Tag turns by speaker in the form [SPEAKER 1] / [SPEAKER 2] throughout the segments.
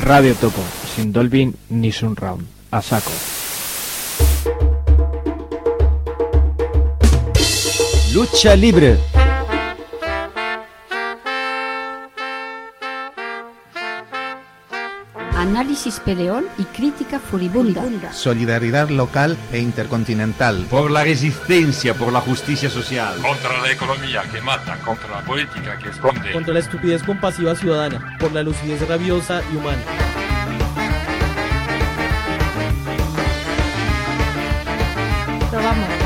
[SPEAKER 1] Radio Topo, sin Dolby ni Surround. A saco. Lucha libre.
[SPEAKER 2] Análisis peleón y crítica furibunda.
[SPEAKER 3] Solidaridad local e intercontinental.
[SPEAKER 4] Por la resistencia, por la justicia social.
[SPEAKER 5] Contra la economía que mata, contra la política que esconde.
[SPEAKER 6] Contra la estupidez compasiva ciudadana, por la lucidez rabiosa y humana.
[SPEAKER 7] Probamos.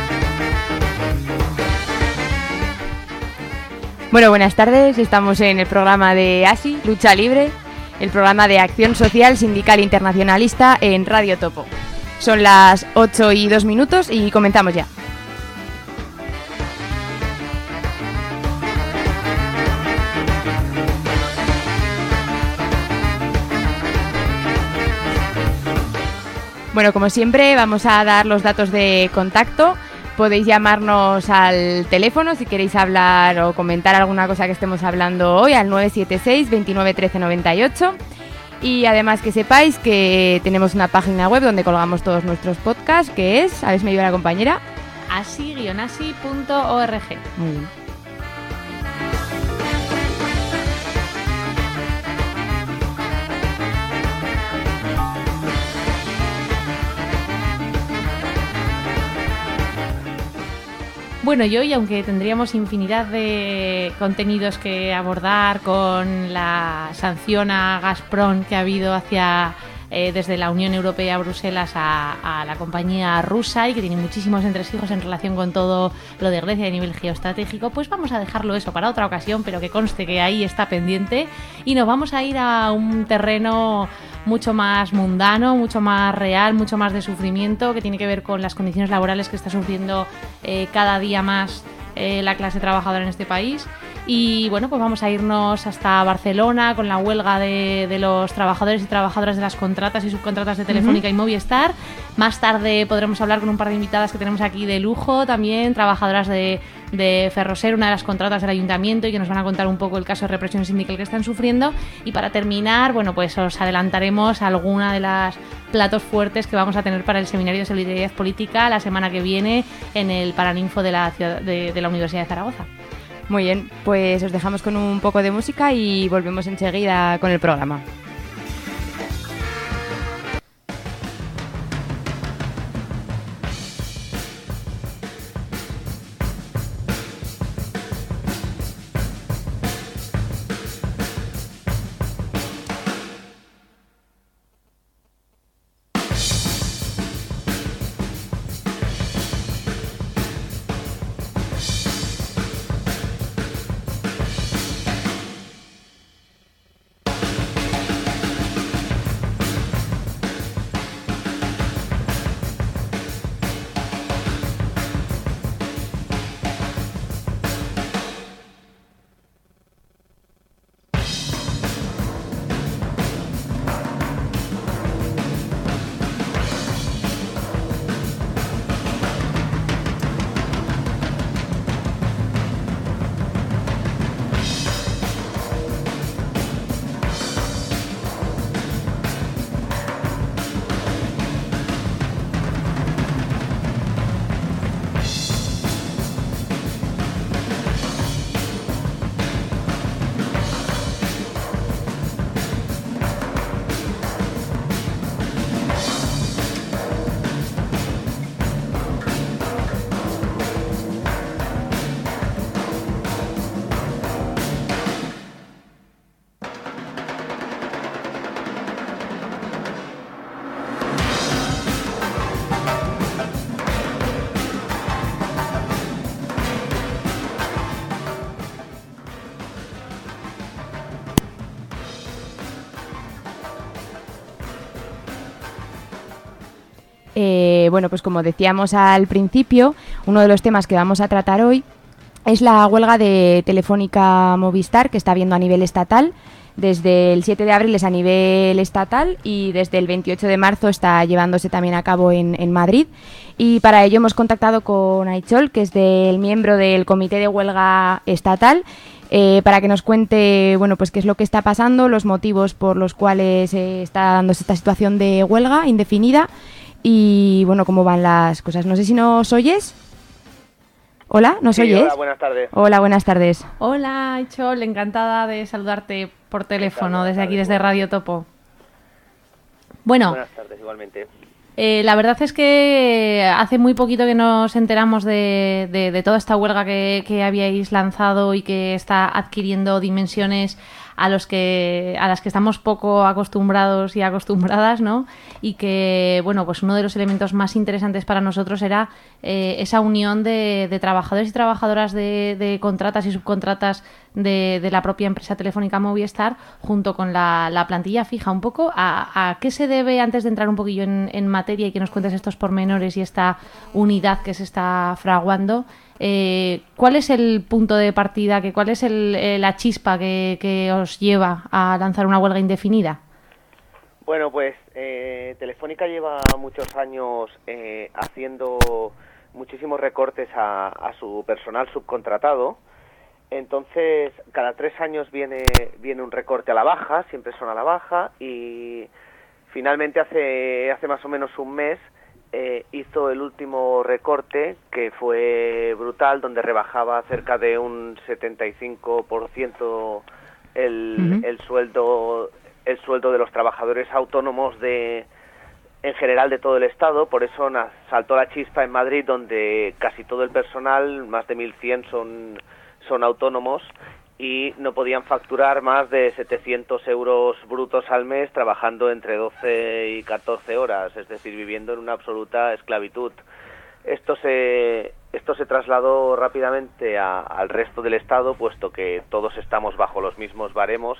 [SPEAKER 7] Bueno, buenas tardes. Estamos en el programa de ASI, Lucha Libre, el programa de acción social sindical internacionalista en Radio Topo. Son las 8:02 y comenzamos ya. Bueno, como siempre, vamos a dar los datos de contacto. Podéis llamarnos al teléfono si queréis hablar o comentar alguna cosa que estemos hablando hoy al 976 29 13 98. Y además que sepáis que tenemos una página web donde colgamos todos nuestros podcasts, que es, a ver si me ayuda la compañera,
[SPEAKER 8] asi-asi.org.
[SPEAKER 7] Muy bien.
[SPEAKER 8] Bueno, y hoy, aunque tendríamos infinidad de contenidos que abordar con la sanción a Gazprom que ha habido desde la Unión Europea a Bruselas a la compañía rusa y que tiene muchísimos entresijos en relación con todo lo de Grecia a nivel geoestratégico, pues vamos a dejarlo eso para otra ocasión, pero que conste que ahí está pendiente y nos vamos a ir a un terreno mucho más mundano, mucho más real, mucho más de sufrimiento, que tiene que ver con las condiciones laborales que está sufriendo cada día más la clase trabajadora en este país. Y bueno, pues vamos a irnos hasta Barcelona con la huelga de los trabajadores y trabajadoras de las contratas y subcontratas de Telefónica y Movistar. Más tarde podremos hablar con un par de invitadas que tenemos aquí de lujo, también trabajadoras de Ferroser, una de las contratas del ayuntamiento, y que nos van a contar un poco el caso de represión sindical que están sufriendo. Y para terminar, bueno, pues os adelantaremos alguna de las platos fuertes que vamos a tener para el seminario de solidaridad política la semana que viene en el Paraninfo de la Universidad de Zaragoza.
[SPEAKER 7] Muy bien, pues os dejamos con un poco de música y volvemos enseguida con el programa. Bueno, pues como decíamos al principio, uno de los temas que vamos a tratar hoy es la huelga de Telefónica Movistar que está habiendo a nivel estatal. Desde el 7 de abril es a nivel estatal y desde el 28 de marzo está llevándose también a cabo en Madrid. Y para ello hemos contactado con Aichol, que es el miembro del Comité de Huelga Estatal, para que nos cuente pues qué es lo que está pasando, los motivos por los cuales está dándose esta situación de huelga indefinida y cómo van las cosas. No sé si nos oyes. Hola, ¿nos oyes?
[SPEAKER 9] Hola, buenas tardes.
[SPEAKER 7] Hola, buenas tardes.
[SPEAKER 8] Hola, Aichol, encantada de saludarte por teléfono desde aquí, desde Radio Topo. Bueno,
[SPEAKER 9] buenas tardes, igualmente.
[SPEAKER 8] La verdad es que hace muy poquito que nos enteramos de toda esta huelga que habíais lanzado y que está adquiriendo dimensiones a las que estamos poco acostumbrados y acostumbradas, ¿no? Y que, pues uno de los elementos más interesantes para nosotros era esa unión de trabajadores y trabajadoras de contratas y subcontratas de la propia empresa telefónica Movistar junto con la plantilla fija. Un poco a qué se debe, antes de entrar un poquillo en materia y que nos cuentes estos pormenores y esta unidad que se está fraguando, ¿cuál es el punto de partida, cuál es la chispa que os lleva a lanzar una huelga indefinida?
[SPEAKER 9] Bueno, pues Telefónica lleva muchos años haciendo muchísimos recortes a su personal subcontratado. Entonces, cada 3 años viene un recorte a la baja, siempre son a la baja, y finalmente hace más o menos un mes hizo el último recorte, que fue brutal, donde rebajaba cerca de un 75% el sueldo de los trabajadores autónomos en general de todo el Estado. Por eso saltó la chispa en Madrid, donde casi todo el personal, más de 1.100 son autónomos, y no podían facturar más de 700 euros brutos al mes trabajando entre 12 y 14 horas, es decir, viviendo en una absoluta esclavitud. Esto se trasladó rápidamente al resto del Estado, puesto que todos estamos bajo los mismos baremos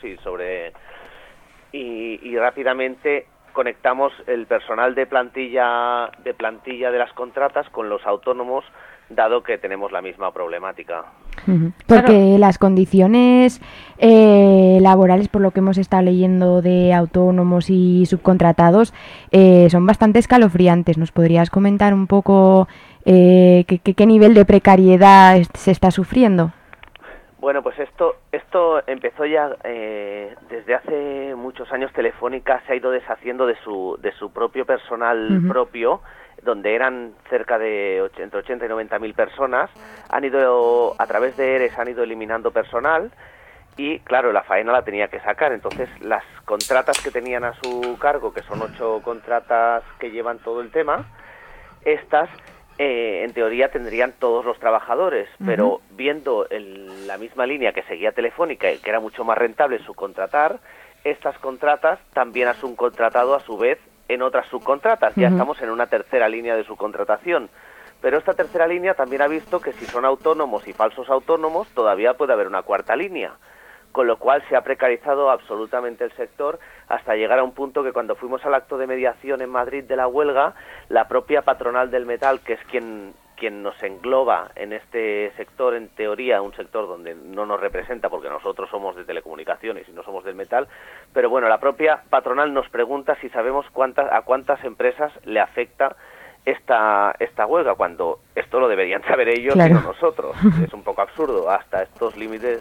[SPEAKER 9] y rápidamente conectamos el personal de plantilla de las contratas con los autónomos, dado que tenemos la misma problemática.
[SPEAKER 7] Porque las condiciones laborales, por lo que hemos estado leyendo, de autónomos y subcontratados, son bastante escalofriantes. ¿Nos podrías comentar un poco qué nivel de precariedad se está sufriendo?
[SPEAKER 9] Bueno, pues esto empezó ya desde hace muchos años. Telefónica se ha ido deshaciendo de su propio personal propio, donde eran cerca de entre 80 y 90.000 personas. A través de ERES han ido eliminando personal y, claro, la faena la tenía que sacar. Entonces, las contratas que tenían a su cargo, que son 8 contratas que llevan todo el tema, estas, en teoría, tendrían todos los trabajadores, pero viendo la misma línea que seguía Telefónica, que era mucho más rentable subcontratar, estas contratas también han subcontratado a su vez en otras subcontratas. Ya estamos en una tercera línea de subcontratación, pero esta tercera línea también ha visto que si son autónomos y falsos autónomos todavía puede haber una cuarta línea, con lo cual se ha precarizado absolutamente el sector, hasta llegar a un punto que cuando fuimos al acto de mediación en Madrid de la huelga, la propia patronal del metal, que es quien nos engloba en este sector, en teoría un sector donde no nos representa porque nosotros somos de telecomunicaciones y no somos del metal, pero bueno, la propia patronal nos pregunta si sabemos a cuántas empresas le afecta esta huelga, cuando esto lo deberían saber ellos, claro, y no nosotros. Es un poco absurdo. Hasta estos límites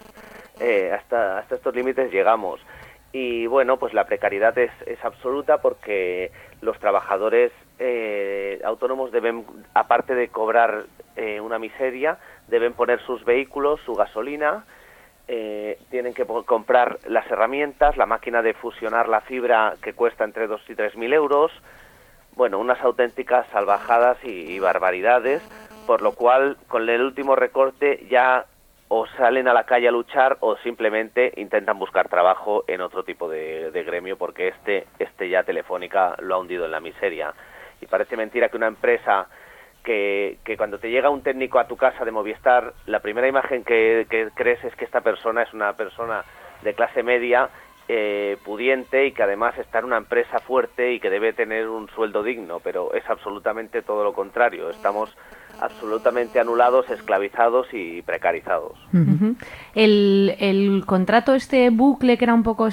[SPEAKER 9] llegamos. Y bueno, pues la precariedad es absoluta, porque los trabajadores autónomos deben, aparte de cobrar una miseria, deben poner sus vehículos, su gasolina, tienen que comprar las herramientas, la máquina de fusionar la fibra, que cuesta entre 2.000 y 3.000 euros. Bueno, unas auténticas salvajadas y barbaridades, por lo cual con el último recorte ya o salen a la calle a luchar o simplemente intentan buscar trabajo en otro tipo de gremio, porque este ya Telefónica lo ha hundido en la miseria. Y parece mentira que una empresa que cuando te llega un técnico a tu casa de Movistar, la primera imagen que crees es que esta persona es una persona de clase media, pudiente, y que además está en una empresa fuerte y que debe tener un sueldo digno, pero es absolutamente todo lo contrario. Estamos absolutamente anulados, esclavizados y precarizados.
[SPEAKER 8] Uh-huh. El contrato, este bucle, que era un poco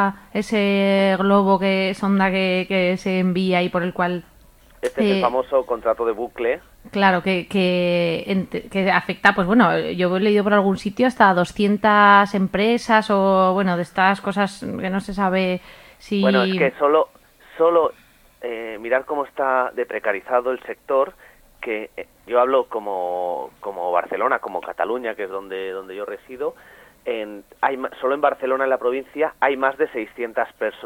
[SPEAKER 8] ese globo, sonda que se envía y por el cual...
[SPEAKER 9] Este es el famoso contrato de bucle.
[SPEAKER 8] Claro, que afecta, pues bueno, yo he leído por algún sitio hasta 200 empresas o, bueno, de estas cosas que no se sabe si...
[SPEAKER 9] Bueno, es que solo mirar cómo está de precarizado el sector, que yo hablo como Barcelona, como Cataluña, que es donde yo resido. Solo en Barcelona, en la provincia, hay más de 600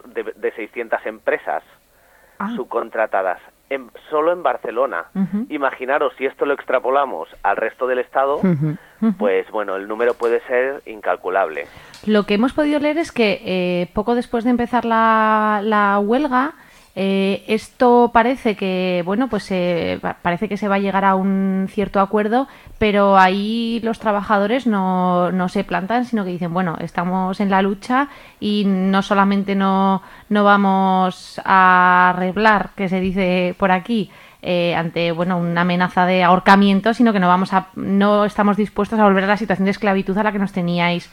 [SPEAKER 9] empresas subcontratadas. Solo en Barcelona. Uh-huh. Imaginaros, si esto lo extrapolamos al resto del Estado, uh-huh. Pues bueno, el número puede ser incalculable.
[SPEAKER 8] Lo que hemos podido leer es que poco después de empezar la huelga, esto parece que, bueno, pues parece que se va a llegar a un cierto acuerdo, pero ahí los trabajadores no se plantan, sino que dicen, bueno, estamos en la lucha y no solamente no vamos a arreglar, que se dice por aquí, ante, bueno, una amenaza de ahorcamiento, sino que no estamos dispuestos a volver a la situación de esclavitud a la que nos teníais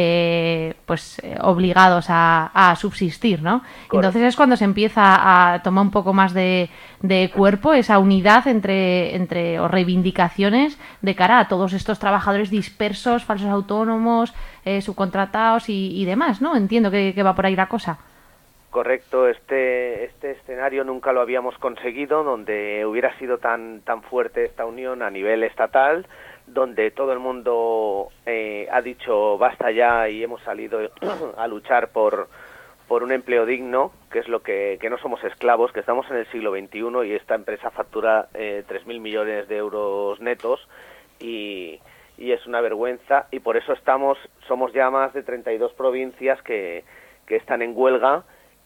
[SPEAKER 8] obligados a subsistir, ¿no? Correcto. Entonces es cuando se empieza a tomar un poco más de cuerpo esa unidad entre reivindicaciones de cara a todos estos trabajadores dispersos, falsos autónomos, subcontratados y demás, ¿no? Entiendo que va por ahí la cosa.
[SPEAKER 9] Correcto, este escenario nunca lo habíamos conseguido, donde hubiera sido tan fuerte esta unión a nivel estatal, donde todo el mundo ha dicho basta ya y hemos salido a luchar por un empleo digno, que es lo que no somos esclavos, que estamos en el siglo XXI y esta empresa factura 3.000 millones de euros netos y es una vergüenza, y por eso somos ya más de 32 provincias que están en huelga.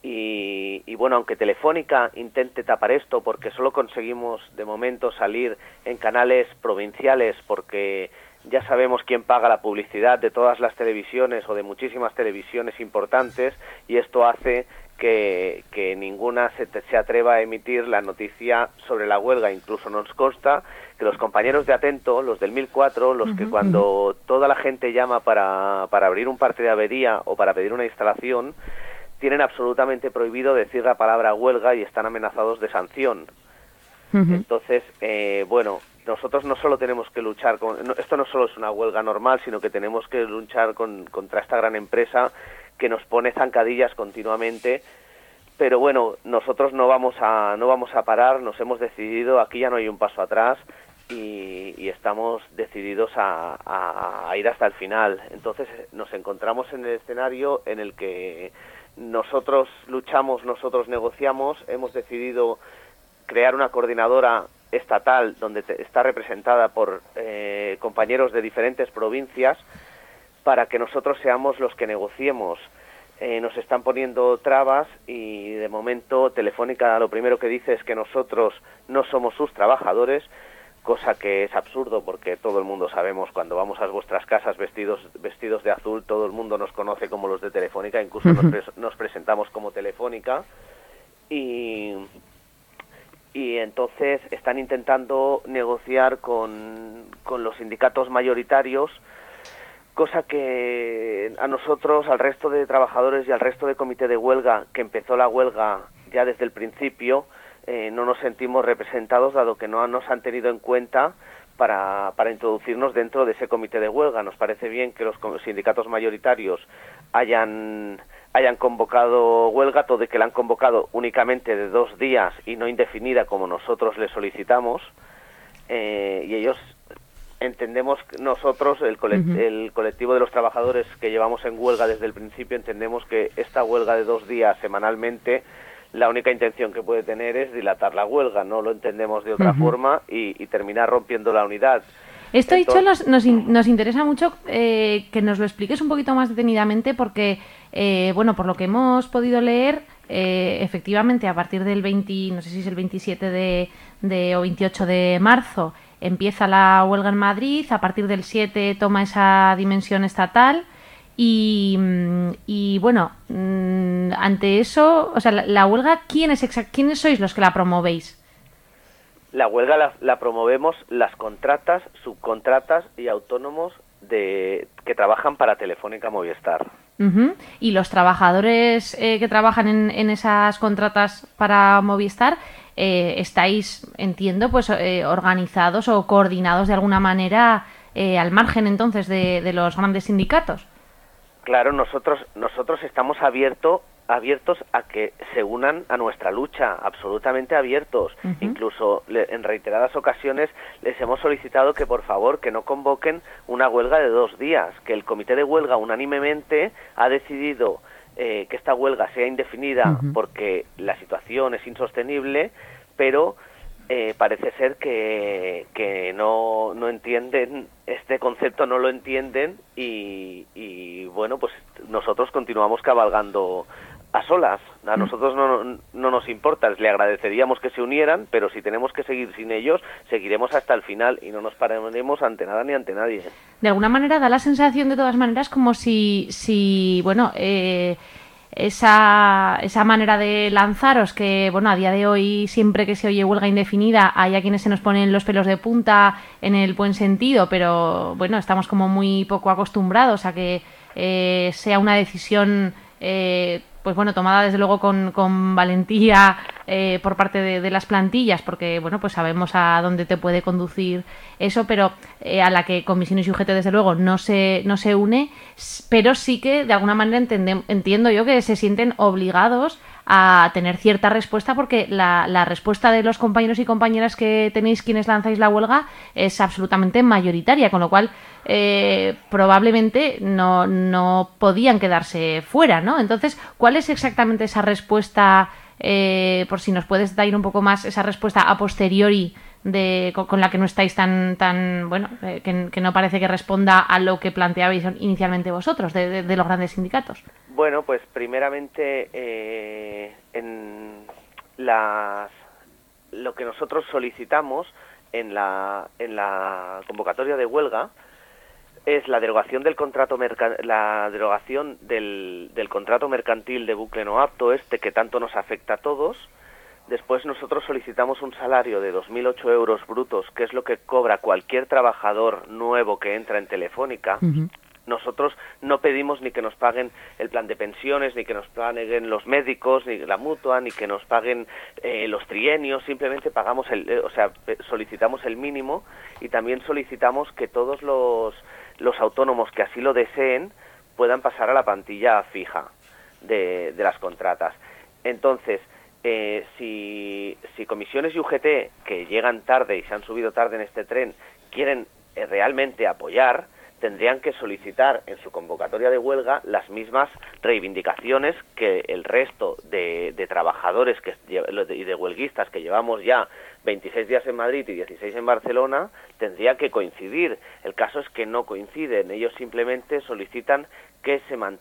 [SPEAKER 9] Y bueno, aunque Telefónica intente tapar esto, porque solo conseguimos de momento salir en canales provinciales, porque ya sabemos quién paga la publicidad de todas las televisiones o de muchísimas televisiones importantes, y esto hace que ninguna se atreva a emitir la noticia sobre la huelga. Incluso nos consta que los compañeros de Atento, los del 1004, los que cuando toda la gente llama para abrir un parte de avería o para pedir una instalación, tienen absolutamente prohibido decir la palabra huelga y están amenazados de sanción. Uh-huh. Entonces, bueno, nosotros no solo tenemos que luchar esto no solo es una huelga normal, sino que tenemos que luchar contra esta gran empresa que nos pone zancadillas continuamente. Pero bueno, nosotros no vamos a parar, nos hemos decidido, aquí ya no hay un paso atrás y estamos decididos a ir hasta el final. Entonces nos encontramos en el escenario en el que nosotros luchamos, nosotros negociamos, hemos decidido crear una coordinadora estatal donde está representada por compañeros de diferentes provincias para que nosotros seamos los que negociemos. Nos están poniendo trabas y de momento Telefónica lo primero que dice es que nosotros no somos sus trabajadores, cosa que es absurdo porque todo el mundo sabemos, cuando vamos a vuestras casas vestidos de azul, todo el mundo nos conoce como los de Telefónica, incluso nos presentamos como Telefónica, y entonces están intentando negociar con los sindicatos mayoritarios, cosa que a nosotros, al resto de trabajadores y al resto de comité de huelga, que empezó la huelga ya desde el principio, no nos sentimos representados, dado que no nos han tenido en cuenta para introducirnos dentro de ese comité de huelga. Nos parece bien que los sindicatos mayoritarios hayan convocado huelga, todo y que la han convocado únicamente de 2 días y no indefinida como nosotros le solicitamos, y ellos entendemos, nosotros, el colectivo de los trabajadores que llevamos en huelga desde el principio, entendemos que esta huelga de 2 días semanalmente, la única intención que puede tener es dilatar la huelga, no lo entendemos de otra forma y terminar rompiendo la unidad.
[SPEAKER 8] Esto dicho, nos interesa mucho que nos lo expliques un poquito más detenidamente porque, bueno, por lo que hemos podido leer, efectivamente a partir del 27 o 28 de marzo empieza la huelga en Madrid, a partir del 7 toma esa dimensión estatal. Y bueno, ante eso, o sea, la huelga, ¿quiénes sois los que la promovéis?
[SPEAKER 9] La huelga la promovemos las contratas, subcontratas y autónomos que trabajan para Telefónica Movistar.
[SPEAKER 8] Y los trabajadores que trabajan en esas contratas para Movistar, estáis, entiendo, pues organizados o coordinados de alguna manera al margen entonces de los grandes sindicatos.
[SPEAKER 9] Claro, nosotros estamos abiertos a que se unan a nuestra lucha, absolutamente abiertos. Incluso en reiteradas ocasiones les hemos solicitado que por favor que no convoquen una huelga de 2 días, que el comité de huelga unánimemente ha decidido que esta huelga sea indefinida porque la situación es insostenible, pero parece ser que no entienden este concepto, no lo entienden y bueno, pues nosotros continuamos cabalgando a solas. A nosotros no nos importa, le agradeceríamos que se unieran, pero si tenemos que seguir sin ellos, seguiremos hasta el final y no nos pararemos ante nada ni ante nadie.
[SPEAKER 8] De alguna manera da la sensación de todas maneras como si bueno, esa manera de lanzaros que, bueno, a día de hoy siempre que se oye huelga indefinida hay a quienes se nos ponen los pelos de punta en el buen sentido, pero bueno, estamos como muy poco acostumbrados a que sea una decisión pues bueno, tomada desde luego con valentía por parte de las plantillas, porque bueno, pues sabemos a dónde te puede conducir eso, pero a la que Comisiones y UGT desde luego no se une, pero sí que de alguna manera entiendo yo que se sienten obligados a tener cierta respuesta, porque la respuesta de los compañeros y compañeras que tenéis quienes lanzáis la huelga es absolutamente mayoritaria, con lo cual probablemente no podían quedarse fuera, ¿no? Entonces, ¿cuál es exactamente esa respuesta, por si nos puedes dar un poco más, esa respuesta a posteriori con la que no estáis tan bueno, que no parece que responda a lo que planteabais inicialmente vosotros de los grandes sindicatos?
[SPEAKER 9] Bueno, pues primeramente lo que nosotros solicitamos en la convocatoria de huelga es la derogación del contrato del contrato mercantil de bucle no apto, que tanto nos afecta a todos. Después nosotros solicitamos un salario de 2.008 euros brutos, que es lo que cobra cualquier trabajador nuevo que entra en Telefónica. Nosotros no pedimos ni que nos paguen el plan de pensiones, ni que nos paguen los médicos, ni la mutua, ni que nos paguen los trienios. Simplemente pagamos solicitamos el mínimo, y también solicitamos que todos los autónomos que así lo deseen puedan pasar a la plantilla fija de las contratas. Entonces, si Comisiones y UGT, que llegan tarde y se han subido tarde en este tren, quieren realmente apoyar, tendrían que solicitar en su convocatoria de huelga las mismas reivindicaciones que el resto de trabajadores y de huelguistas que llevamos ya 26 días en Madrid y 16 en Barcelona, tendría que coincidir. El caso es que no coinciden. Ellos simplemente solicitan que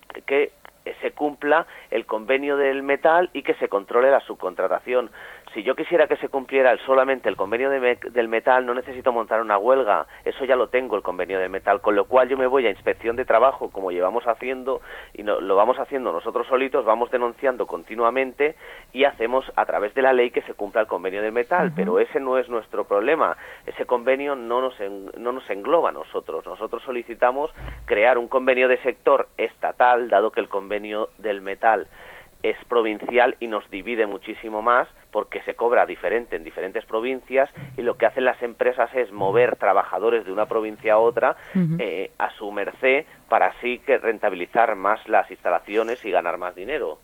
[SPEAKER 9] se cumpla el convenio del metal y que se controle la subcontratación. Si yo quisiera que se cumpliera solamente el convenio del metal, no necesito montar una huelga, eso ya lo tengo, el convenio del metal, con lo cual yo me voy a inspección de trabajo, como llevamos haciendo, y lo vamos haciendo nosotros solitos, vamos denunciando continuamente y hacemos a través de la ley que se cumpla el convenio del metal, pero ese no es nuestro problema, ese convenio no nos engloba a nosotros. Nosotros solicitamos crear un convenio de sector estatal, dado que el convenio del metal es provincial y nos divide muchísimo más, porque se cobra diferente en diferentes provincias, y lo que hacen las empresas es mover trabajadores de una provincia a otra a su merced, para así que rentabilizar más las instalaciones y ganar más dinero.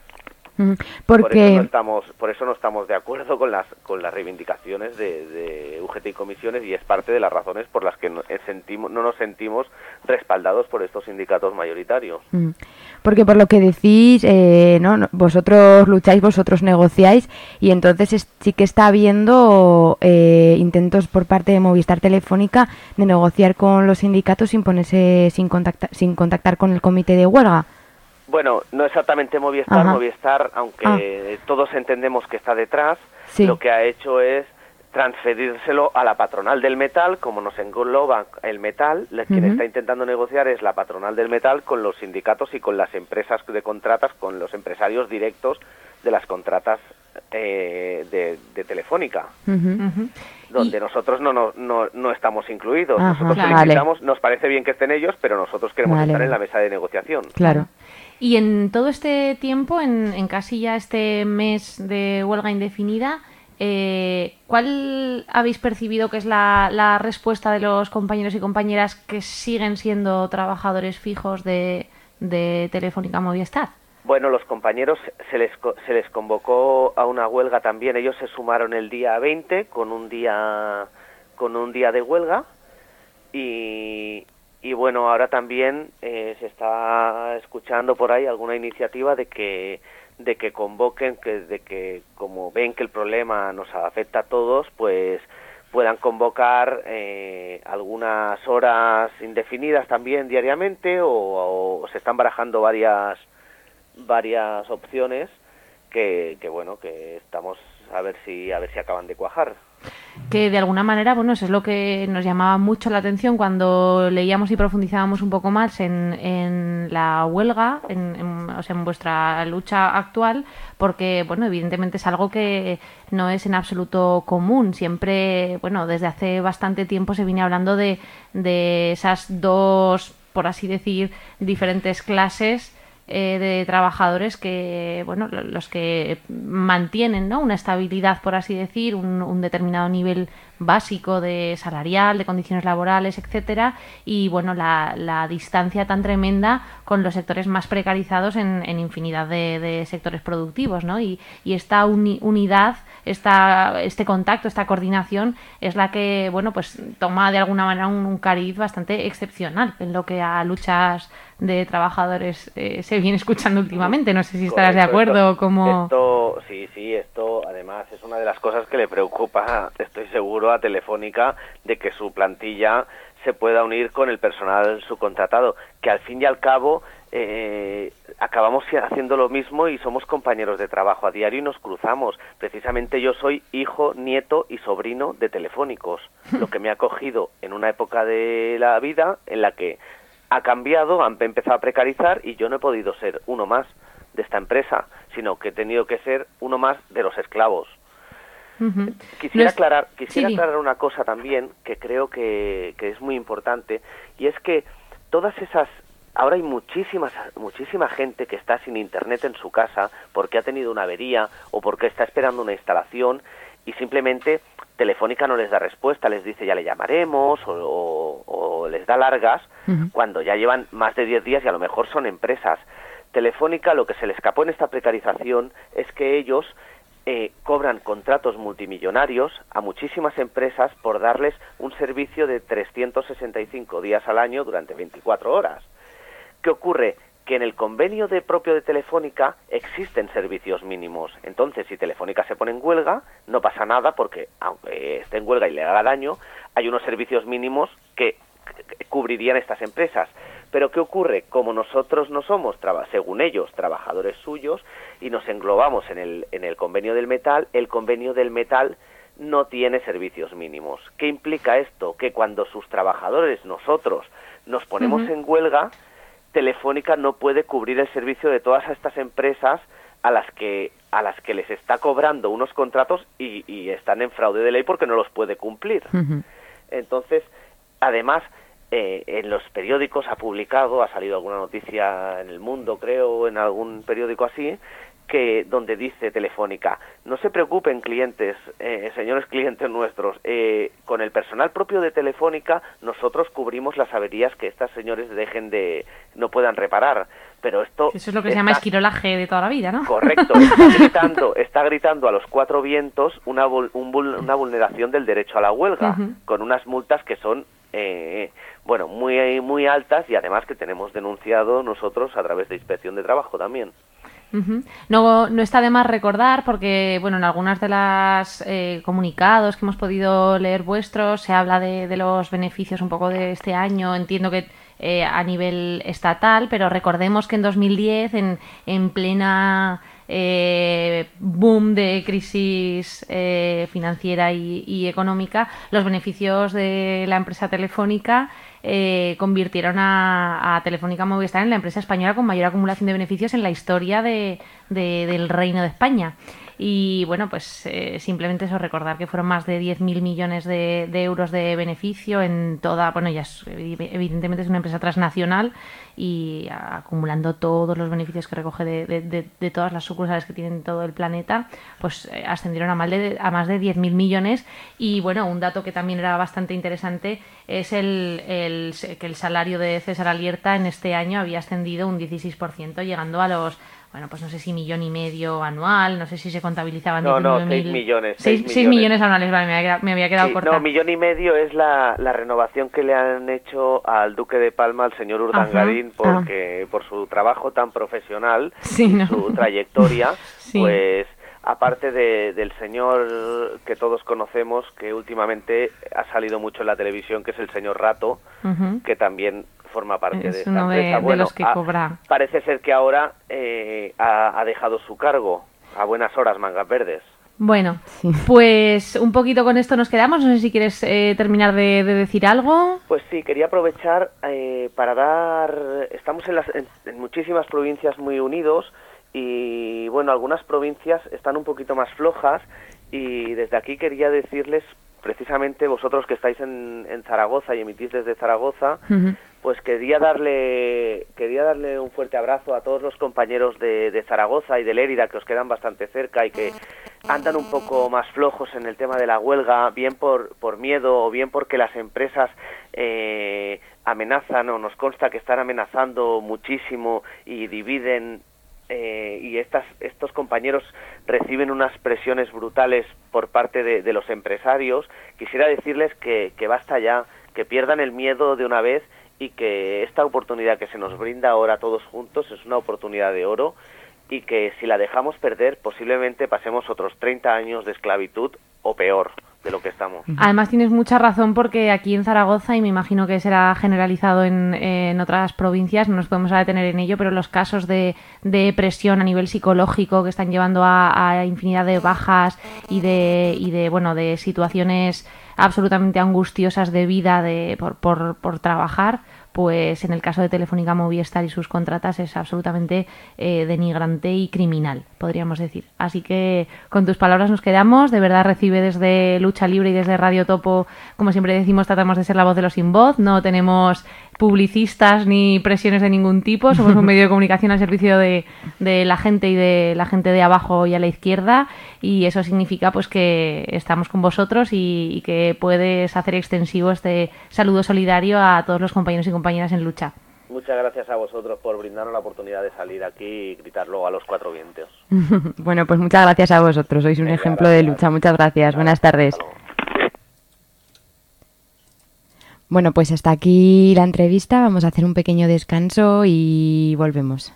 [SPEAKER 9] Por eso no estamos de acuerdo con las reivindicaciones de UGT y comisiones, y es parte de las razones por las que no nos sentimos respaldados por estos sindicatos mayoritarios.
[SPEAKER 7] Porque por lo que decís, vosotros lucháis, vosotros negociáis, y entonces sí que está habiendo intentos por parte de Movistar Telefónica de negociar con los sindicatos sin contactar con el comité de huelga.
[SPEAKER 9] Bueno, no exactamente Movistar. Movistar, aunque todos entendemos que está detrás, lo que ha hecho es transferírselo a la patronal del metal. Como nos engloba el metal, quien está intentando negociar es la patronal del metal con los sindicatos y con las empresas de contratas, con los empresarios directos de las contratas de Telefónica,
[SPEAKER 7] Ujú.
[SPEAKER 9] donde nosotros no estamos incluidos.
[SPEAKER 7] Ajá,
[SPEAKER 9] nosotros
[SPEAKER 7] claro.
[SPEAKER 9] solicitamos, nos parece bien que estén ellos, pero nosotros queremos
[SPEAKER 7] Vale.
[SPEAKER 9] estar en la mesa de negociación.
[SPEAKER 7] Claro.
[SPEAKER 8] Y en todo este tiempo, en casi ya este mes de huelga indefinida, ¿cuál habéis percibido que es la respuesta de los compañeros y compañeras que siguen siendo trabajadores fijos de Telefónica Movistar?
[SPEAKER 9] Bueno, los compañeros se les convocó a una huelga también. Ellos se sumaron el día 20 con un día de huelga y bueno, ahora también se está escuchando por ahí alguna iniciativa de que convoquen, de que como ven que el problema nos afecta a todos, pues puedan convocar algunas horas indefinidas también diariamente o se están barajando varias opciones que bueno, que estamos a ver si acaban de cuajar.
[SPEAKER 8] Que de alguna manera, bueno, eso es lo que nos llamaba mucho la atención cuando leíamos y profundizábamos un poco más en la huelga, o sea, en vuestra lucha actual, porque, bueno, evidentemente es algo que no es en absoluto común. Siempre, bueno, desde hace bastante tiempo se viene hablando de esas dos, por así decir, diferentes clases de trabajadores que, bueno, los que mantienen, ¿no?, una estabilidad, por así decir, un determinado nivel básico de salarial, de condiciones laborales, etcétera, y bueno, la distancia tan tremenda con los sectores más precarizados en infinidad de sectores productivos, ¿no? Y esta unidad, este contacto, esta coordinación es la que, bueno, pues toma de alguna manera un cariz bastante excepcional en lo que a luchas de trabajadores se viene escuchando últimamente. No sé si estarás de acuerdo o cómo...
[SPEAKER 9] Esto además es una de las cosas que le preocupa, estoy seguro, a Telefónica, de que su plantilla se pueda unir con el personal subcontratado, que al fin y al cabo acabamos haciendo lo mismo y somos compañeros de trabajo a diario y nos cruzamos. Precisamente yo soy hijo, nieto y sobrino de telefónicos, lo que me ha cogido en una época de la vida en la que ha cambiado, han empezado a precarizar y yo no he podido ser uno más de esta empresa, sino que he tenido que ser uno más de los esclavos.
[SPEAKER 8] Uh-huh.
[SPEAKER 9] Quisiera aclarar una cosa también que creo que es muy importante, y es que todas esas... Ahora hay muchísima gente que está sin internet en su casa porque ha tenido una avería o porque está esperando una instalación y simplemente Telefónica no les da respuesta, les dice ya le llamaremos o les da largas, uh-huh, cuando ya llevan más de 10 días y a lo mejor son empresas. Telefónica, lo que se le escapó en esta precarización es que ellos cobran contratos multimillonarios a muchísimas empresas por darles un servicio de 365 días al año durante 24 horas. ¿Qué ocurre? Que en el convenio propio de Telefónica existen servicios mínimos. Entonces, si Telefónica se pone en huelga, no pasa nada porque, aunque esté en huelga y le haga daño, hay unos servicios mínimos que cubrirían estas empresas. Pero ¿qué ocurre? Como nosotros no somos, según ellos, trabajadores suyos y nos englobamos en el convenio del metal, el convenio del metal no tiene servicios mínimos. ¿Qué implica esto? Que cuando sus trabajadores, nosotros, nos ponemos uh-huh en huelga, Telefónica no puede cubrir el servicio de todas estas empresas a las que les está cobrando unos contratos y están en fraude de ley porque no los puede cumplir. Uh-huh. Entonces, además, en los periódicos ha salido alguna noticia en El Mundo, creo, en algún periódico así, donde dice Telefónica, no se preocupen clientes, señores clientes nuestros, con el personal propio de Telefónica nosotros cubrimos las averías que estas señores no puedan reparar, pero esto...
[SPEAKER 8] Eso es lo que se llama esquirolaje de toda la vida, ¿no?
[SPEAKER 9] Correcto, está gritando a los cuatro vientos una vulneración del derecho a la huelga, uh-huh, con unas multas que son muy, muy altas y además que tenemos denunciado nosotros a través de Inspección de Trabajo también.
[SPEAKER 8] Uh-huh. No está de más recordar porque, bueno, en algunas de las comunicados que hemos podido leer vuestros se habla de los beneficios un poco de este año, entiendo que a nivel estatal, pero recordemos que en 2010, en plena boom de crisis financiera y económica, los beneficios de la empresa Telefónica convirtieron a Telefónica Movistar en la empresa española con mayor acumulación de beneficios en la historia del Reino de España. Y bueno, pues simplemente eso, recordar que fueron más de 10.000 millones de euros de beneficio en toda, bueno, ya evidentemente es una empresa transnacional y acumulando todos los beneficios que recoge de todas las sucursales que tienen todo el planeta, pues ascendieron a más de 10.000 millones. Y bueno, un dato que también era bastante interesante es que el salario de César Alierta en este año había ascendido un 16%, llegando a los, bueno, pues no sé si 1,5 millones anual, no sé si se contabilizaban.
[SPEAKER 9] No, 6 millones.
[SPEAKER 8] 6 millones anuales, vale, me había quedado corta.
[SPEAKER 9] No, 1,5 millones es la renovación que le han hecho al Duque de Palma, al señor Urdangarín, porque por su trabajo tan profesional, su trayectoria, pues aparte del señor que todos conocemos, que últimamente ha salido mucho en la televisión, que es el señor Rato, que también forma parte de esta empresa.
[SPEAKER 8] De los que cobra.
[SPEAKER 9] Parece ser que ahora ha dejado su cargo a buenas horas, Mangas Verdes.
[SPEAKER 8] Bueno, pues un poquito con esto nos quedamos. No sé si quieres terminar de decir algo.
[SPEAKER 9] Pues sí, quería aprovechar para dar... Estamos en muchísimas provincias muy unidos y, bueno, algunas provincias están un poquito más flojas y desde aquí quería decirles, precisamente vosotros que estáis en Zaragoza y emitís desde Zaragoza, pues quería darle un fuerte abrazo a todos los compañeros de Zaragoza y de Lérida, que os quedan bastante cerca y que andan un poco más flojos en el tema de la huelga, bien por miedo o bien porque las empresas amenazan, o nos consta que están amenazando muchísimo y dividen, y estos compañeros reciben unas presiones brutales por parte de los empresarios. Quisiera decirles que basta ya, que pierdan el miedo de una vez y que esta oportunidad que se nos brinda ahora todos juntos es una oportunidad de oro y que si la dejamos perder posiblemente pasemos otros 30 años de esclavitud o peor de lo que estamos.
[SPEAKER 8] Además tienes mucha razón, porque aquí en Zaragoza, y me imagino que será generalizado en otras provincias, no nos podemos detener en ello, pero los casos de presión a nivel psicológico que están llevando a infinidad de bajas y de situaciones absolutamente angustiosas de vida por trabajar, pues en el caso de Telefónica Movistar y sus contratas es absolutamente denigrante y criminal, podríamos decir. Así que con tus palabras nos quedamos. De verdad, recibe desde Lucha Libre y desde Radio Topo, como siempre decimos, tratamos de ser la voz de los sin voz, no tenemos publicistas ni presiones de ningún tipo, somos un medio de comunicación al servicio de la gente y de la gente de abajo y a la izquierda, y eso significa pues que estamos con vosotros y que puedes hacer extensivo este saludo solidario a todos los compañeros y compañeras en lucha.
[SPEAKER 9] Muchas gracias a vosotros por brindarnos la oportunidad de salir aquí y gritar luego a los cuatro vientos.
[SPEAKER 7] Bueno, pues muchas gracias a vosotros, sois un ejemplo de lucha. Muchas gracias, buenas tardes. Bueno, pues hasta aquí la entrevista, vamos a hacer un pequeño descanso y volvemos.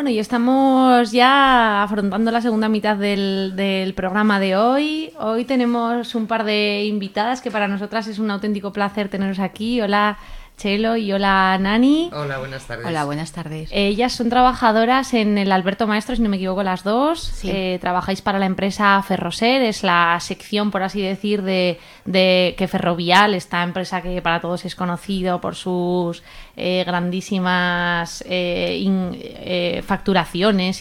[SPEAKER 8] Bueno, y estamos ya afrontando la segunda mitad del programa de hoy. Hoy tenemos un par de invitadas que para nosotras es un auténtico placer teneros aquí. Hola, Chelo, y hola, Nani.
[SPEAKER 10] Hola, buenas tardes.
[SPEAKER 2] Hola, buenas tardes.
[SPEAKER 8] Ellas son trabajadoras en el Alberto Maestro, si no me equivoco, las dos.
[SPEAKER 2] Sí.
[SPEAKER 8] Trabajáis para la empresa Ferroser, es la sección, por así decir, de que Ferrovial, esta empresa que para todos es conocido por sus grandísimas facturaciones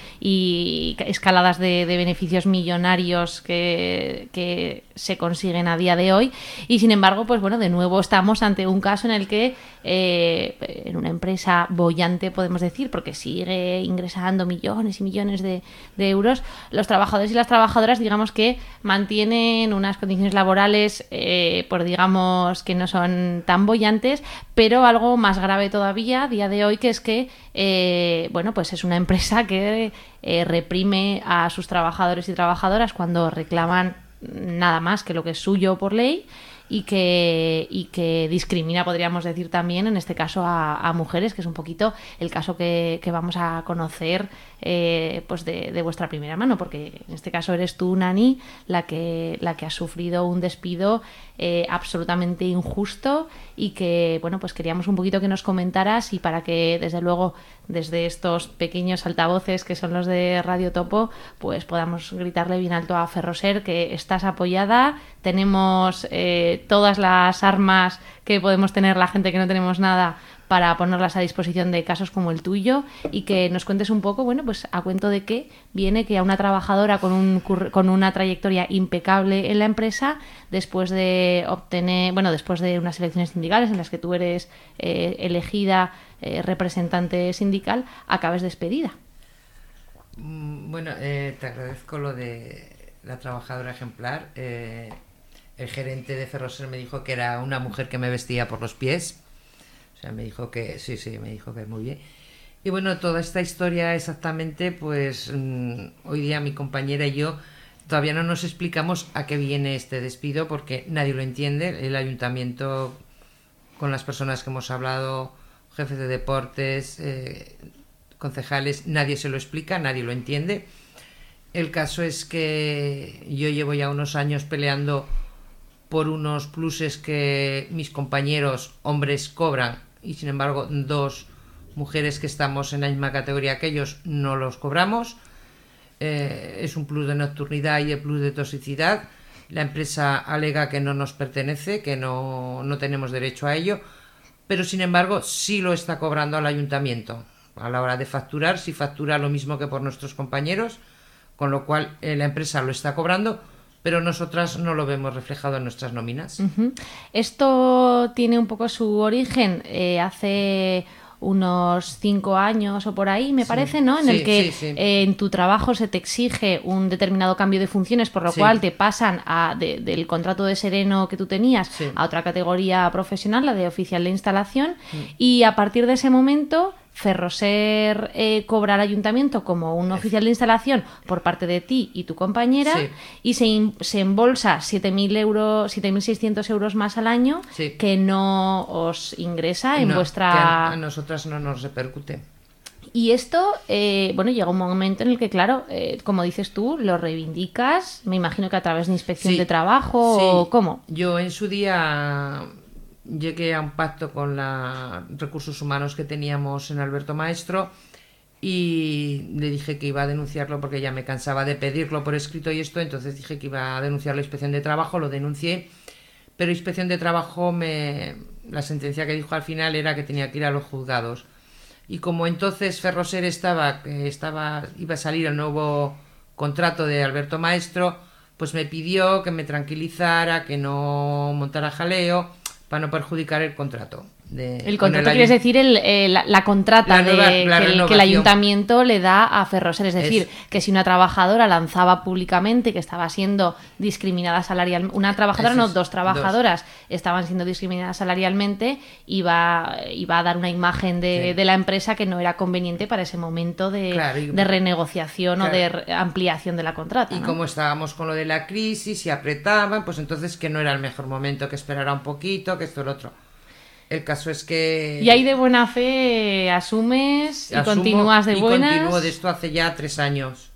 [SPEAKER 8] y escaladas de beneficios millonarios que se consiguen a día de hoy. Y sin embargo, pues bueno, de nuevo estamos ante un caso en el que en una empresa boyante, podemos decir, porque sigue ingresando millones y millones de euros, los trabajadores y las trabajadoras, digamos que mantienen unas condiciones laborales pues digamos que no son tan bollantes, pero algo más grave todavía a día de hoy, que es que bueno, pues es una empresa que reprime a sus trabajadores y trabajadoras cuando reclaman nada más que lo que es suyo por ley, y que discrimina, podríamos decir también, en este caso a mujeres, que es un poquito el caso que vamos a conocer pues de vuestra primera mano, porque en este caso eres tú, Nani, la que ha sufrido un despido absolutamente injusto, y que, bueno, pues queríamos un poquito que nos comentaras, y para que, desde luego, desde estos pequeños altavoces que son los de Radio Topo, pues podamos gritarle bien alto a Ferroser que estás apoyada. Tenemos todas las armas que podemos tener la gente que no tenemos nada para ponerlas a disposición de casos como el tuyo, y que nos cuentes un poco, bueno, pues a cuento de qué viene que a una trabajadora con una trayectoria impecable en la empresa, después de obtener, bueno, después de unas elecciones sindicales en las que tú eres elegida representante sindical, acabes despedida.
[SPEAKER 10] Bueno, te agradezco lo de la trabajadora ejemplar. El gerente de Ferroser me dijo que era una mujer que me vestía por los pies. O sea, me dijo que sí, me dijo que muy bien. Y bueno, toda esta historia exactamente, pues hoy día mi compañera y yo todavía no nos explicamos a qué viene este despido, porque nadie lo entiende. El ayuntamiento, con las personas que hemos hablado, jefes de deportes, concejales, nadie se lo explica, nadie lo entiende. El caso es que yo llevo ya unos años peleando por unos pluses que mis compañeros hombres cobran, y sin embargo dos mujeres que estamos en la misma categoría que ellos no los cobramos. Es un plus de nocturnidad y el plus de toxicidad. La empresa alega que no nos pertenece, que no tenemos derecho a ello, pero sin embargo sí lo está cobrando al ayuntamiento. A la hora de facturar, sí factura lo mismo que por nuestros compañeros, con lo cual la empresa lo está cobrando, pero nosotras no lo vemos reflejado en nuestras nóminas. Uh-huh.
[SPEAKER 8] Esto tiene un poco su origen hace unos 5 años o por ahí, me parece, ¿no? En el que en tu trabajo se te exige un determinado cambio de funciones, por lo cual te pasan del contrato de sereno que tú tenías a otra categoría profesional, la de oficial de instalación, y a partir de ese momento Ferroser cobra al ayuntamiento como un oficial de instalación por parte de ti y tu compañera, y se embolsa 7.600 euros más al año que no os ingresa en vuestra...
[SPEAKER 10] Que a nosotras no nos repercute.
[SPEAKER 8] Y esto, bueno, llega un momento en el que, claro, como dices tú, lo reivindicas, me imagino que a través de inspección de trabajo, o ¿cómo?
[SPEAKER 10] Yo en su día llegué a un pacto con los recursos humanos que teníamos en Alberto Maestro, y le dije que iba a denunciarlo porque ya me cansaba de pedirlo por escrito y esto, entonces dije que iba a denunciar la inspección de trabajo, lo denuncié, pero inspección de trabajo la sentencia que dijo al final era que tenía que ir a los juzgados. Y como entonces Ferroser iba a salir el nuevo contrato de Alberto Maestro, pues me pidió que me tranquilizara, que no montara jaleo, para no perjudicar el contrato.
[SPEAKER 8] El contrato quieres decir la contrata que el ayuntamiento le da a Ferroser. Es decir, que si una trabajadora lanzaba públicamente que estaba siendo discriminada salarialmente, una trabajadora, dos trabajadoras estaban siendo discriminadas salarialmente, iba a dar una imagen de la empresa que no era conveniente para ese momento de renegociación o de ampliación de la contrata,
[SPEAKER 10] ¿no? Y como estábamos con lo de la crisis y apretaban, pues entonces que no era el mejor momento, que esperara un poquito, que esto y lo otro. El caso es que...
[SPEAKER 8] Y ahí de buena fe asumes y continúas de buenas.
[SPEAKER 10] Y continúo de esto hace ya 3 años.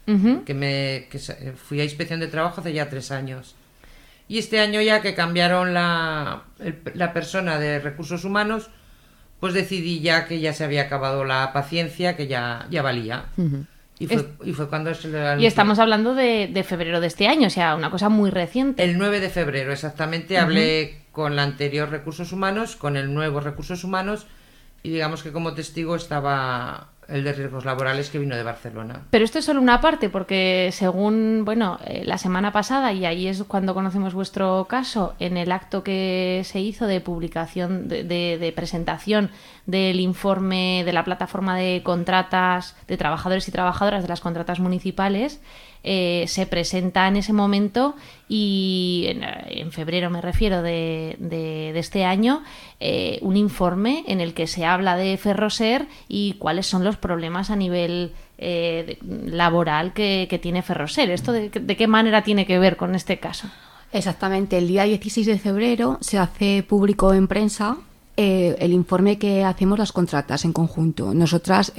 [SPEAKER 10] Fui a inspección de trabajo hace ya 3 años. Y este año ya que cambiaron la persona de recursos humanos, pues decidí ya que ya se había acabado la paciencia, que ya valía. Y fue cuando se le anunció.
[SPEAKER 8] Y estamos hablando de febrero de este año, o sea, una cosa muy reciente.
[SPEAKER 10] El 9 de febrero, exactamente, hablé con la anterior recursos humanos, con el nuevo recursos humanos, y digamos que como testigo estaba el de riesgos laborales que vino de Barcelona.
[SPEAKER 8] Pero esto es solo una parte, porque según, la semana pasada, y ahí es cuando conocemos vuestro caso, en el acto que se hizo de publicación, de presentación del informe de la plataforma de contratas de trabajadores y trabajadoras de las contratas municipales, se presenta en ese momento y en febrero me refiero de este año, un informe en el que se habla de Ferroser y cuáles son los problemas a nivel laboral que tiene Ferroser. ¿Esto de qué manera tiene que ver con este caso?
[SPEAKER 11] Exactamente, el día 16 de febrero se hace público en prensa el informe que hacemos las contratas en conjunto. Nosotras,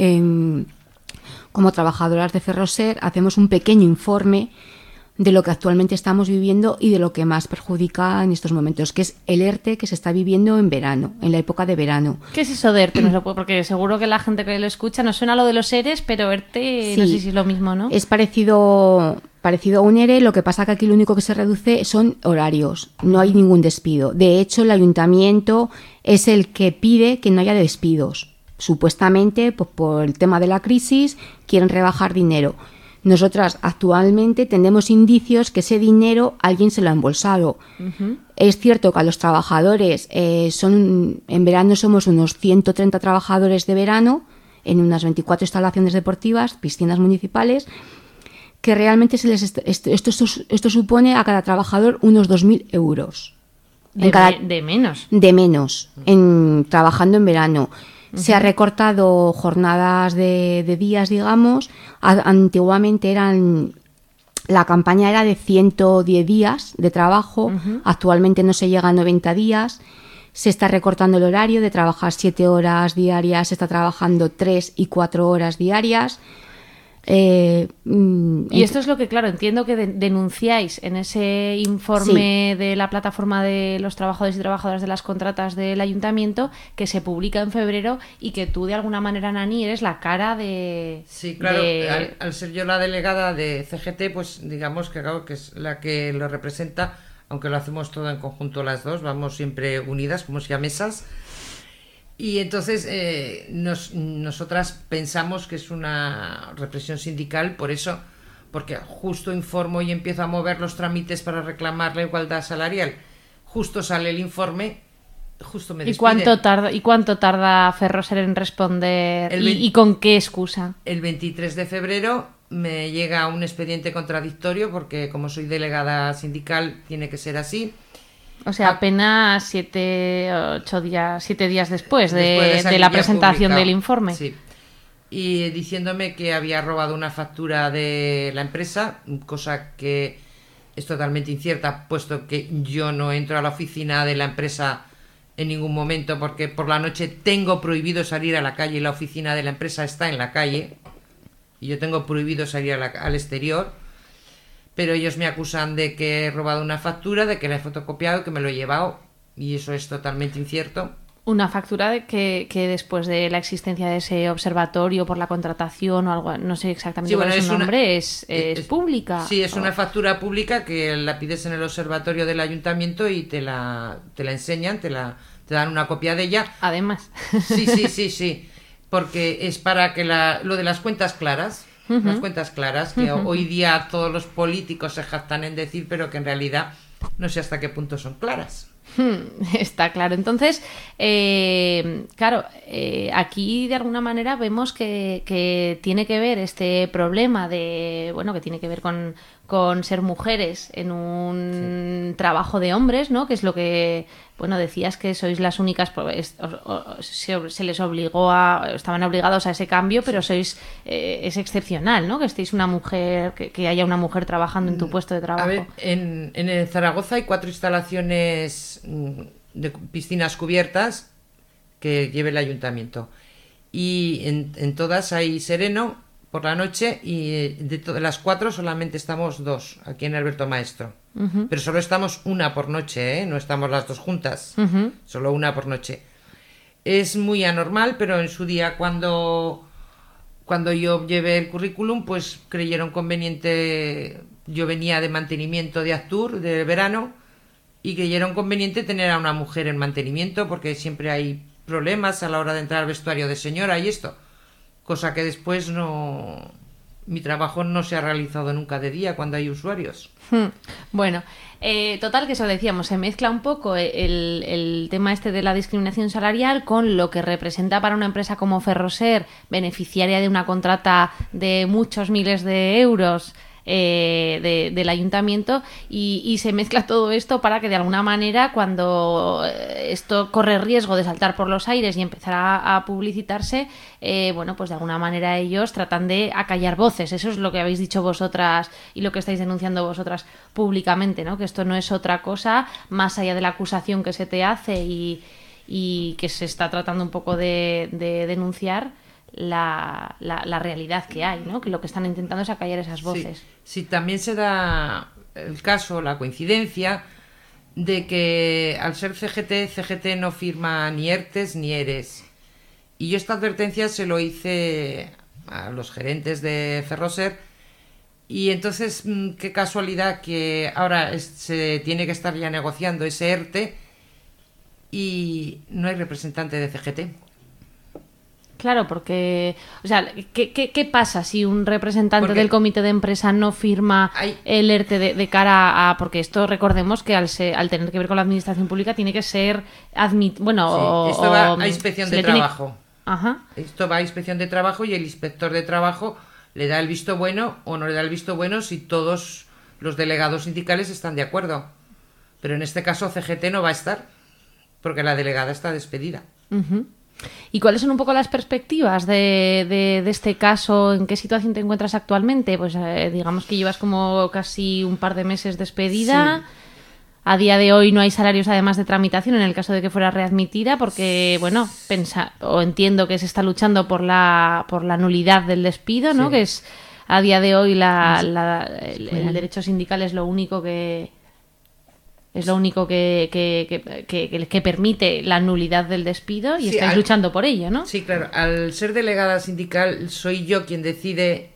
[SPEAKER 11] como trabajadoras de Ferroser, hacemos un pequeño informe de lo que actualmente estamos viviendo y de lo que más perjudica en estos momentos, que es el ERTE que se está viviendo en verano, en la época de verano.
[SPEAKER 8] ¿Qué es eso de ERTE? No sé, porque seguro que la gente que lo escucha nos suena lo de los ERES, pero ERTE sí, no sé si es lo mismo, ¿no?
[SPEAKER 11] Es parecido a un ERE, lo que pasa que aquí lo único que se reduce son horarios, no hay ningún despido. De hecho, el ayuntamiento es el que pide que no haya despidos. Supuestamente, pues, por el tema de la crisis, quieren rebajar dinero. Nosotras actualmente tenemos indicios que ese dinero alguien se lo ha embolsado. Es cierto que a los trabajadores, en verano somos unos 130 trabajadores de verano, en unas 24 instalaciones deportivas, piscinas municipales, que realmente esto supone a cada trabajador unos 2.000 euros.
[SPEAKER 8] De menos.
[SPEAKER 11] De menos, trabajando en verano. Se ha recortado jornadas de días, digamos. Antiguamente la campaña era de 110 días de trabajo. Actualmente no se llega a 90 días. Se está recortando el horario de trabajar 7 horas diarias. Se está trabajando 3 y 4 horas diarias.
[SPEAKER 8] Y esto es lo que, claro, entiendo que denunciáis en ese informe de la plataforma de los trabajadores y trabajadoras de las contratas del ayuntamiento, que se publica en febrero y que tú de alguna manera, Nani, eres la cara de...
[SPEAKER 10] Sí, claro, al ser yo la delegada de CGT, pues digamos que, claro, que es la que lo representa, aunque lo hacemos todo en conjunto las dos, vamos siempre unidas como siamesas. Y entonces nosotras pensamos que es una represión sindical, por eso, porque justo informo y empiezo a mover los trámites para reclamar la igualdad salarial. Justo sale el informe, justo me despiden.
[SPEAKER 8] ¿Y cuánto tarda Ferroser en responder? ¿Y con qué excusa?
[SPEAKER 10] El 23 de febrero me llega un expediente contradictorio, porque como soy delegada sindical tiene que ser así.
[SPEAKER 8] O sea, apenas 7 días después de la presentación del informe.
[SPEAKER 10] Sí. Y diciéndome que había robado una factura de la empresa, cosa que es totalmente incierta, puesto que yo no entro a la oficina de la empresa en ningún momento, porque por la noche tengo prohibido salir a la calle y la oficina de la empresa está en la calle. Y yo tengo prohibido salir al exterior. Pero ellos me acusan de que he robado una factura, de que la he fotocopiado y que me lo he llevado. Y eso es totalmente incierto.
[SPEAKER 8] Una factura de que después de la existencia de ese observatorio por la contratación o algo, no sé exactamente cuál es su nombre, es pública.
[SPEAKER 10] Sí, es una factura pública que la pides en el observatorio del ayuntamiento y te la enseñan, te dan una copia de ella.
[SPEAKER 8] Además.
[SPEAKER 10] Sí. Porque es para que lo de las cuentas claras... Las cuentas claras, que hoy día todos los políticos se jactan en decir, pero que en realidad no sé hasta qué punto son claras.
[SPEAKER 8] Está claro. Entonces, claro, aquí de alguna manera vemos que tiene que ver este problema que tiene que ver con ser mujeres en un trabajo de hombres, ¿no? Que es lo que, decías que sois las únicas, se les obligó estaban obligados a ese cambio, pero es excepcional, ¿no? Que estéis una mujer, que haya una mujer trabajando en tu puesto de trabajo.
[SPEAKER 10] A ver, en Zaragoza hay 4 instalaciones de piscinas cubiertas que lleve el ayuntamiento. Y en todas hay sereno por la noche y de las 4 solamente estamos 2 aquí en Alberto Maestro. Pero solo estamos una por noche, no estamos las 2 juntas, solo una por noche. Es muy anormal, pero en su día cuando yo llevé el currículum, pues creyeron conveniente. Yo venía de mantenimiento de Actur, de verano, y creyeron conveniente tener a una mujer en mantenimiento porque siempre hay problemas a la hora de entrar al vestuario de señora y esto. Cosa que después no... Mi trabajo no se ha realizado nunca de día cuando hay usuarios.
[SPEAKER 8] Bueno, total, que eso decíamos, se mezcla un poco el tema este de la discriminación salarial con lo que representa para una empresa como Ferroser, beneficiaria de una contrata de muchos miles de euros del ayuntamiento, y se mezcla todo esto para que de alguna manera, cuando esto corre riesgo de saltar por los aires y empezar a publicitarse, bueno, pues de alguna manera ellos tratan de acallar voces. Eso es lo que habéis dicho vosotras y lo que estáis denunciando vosotras públicamente, ¿no? Que esto no es otra cosa más allá de la acusación que se te hace y que se está tratando un poco de denunciar la realidad que hay, ¿no? Que lo que están intentando es acallar esas voces.
[SPEAKER 10] Sí, también se da el caso, la coincidencia de que al ser CGT no firma ni ERTES ni ERES. Y yo esta advertencia se lo hice a los gerentes de Ferroser, y entonces qué casualidad que ahora se tiene que estar ya negociando ese ERTE y no hay representante de CGT.
[SPEAKER 8] Claro, porque, o sea, ¿qué pasa si un representante del comité de empresa no firma el ERTE de cara a... Porque esto, recordemos que al tener que ver con la administración pública tiene que ser bueno,
[SPEAKER 10] sí, esto va a inspección de trabajo.
[SPEAKER 8] Ajá.
[SPEAKER 10] Esto va a inspección de trabajo y el inspector de trabajo le da el visto bueno o no le da el visto bueno si todos los delegados sindicales están de acuerdo. Pero en este caso CGT no va a estar porque la delegada está despedida.
[SPEAKER 8] ¿Y cuáles son un poco las perspectivas de este caso? ¿En qué situación te encuentras actualmente? Pues digamos que llevas como casi un par de meses despedida. Sí. A día de hoy no hay salarios además de tramitación en el caso de que fuera readmitida porque, bueno, entiendo que se está luchando por la nulidad del despido, ¿no? Sí. Que es a día de hoy el derecho sindical es lo único que... Es lo único que permite la nulidad del despido y estáis luchando por ello, ¿no?
[SPEAKER 10] Sí, claro. Al ser delegada sindical soy yo quien decide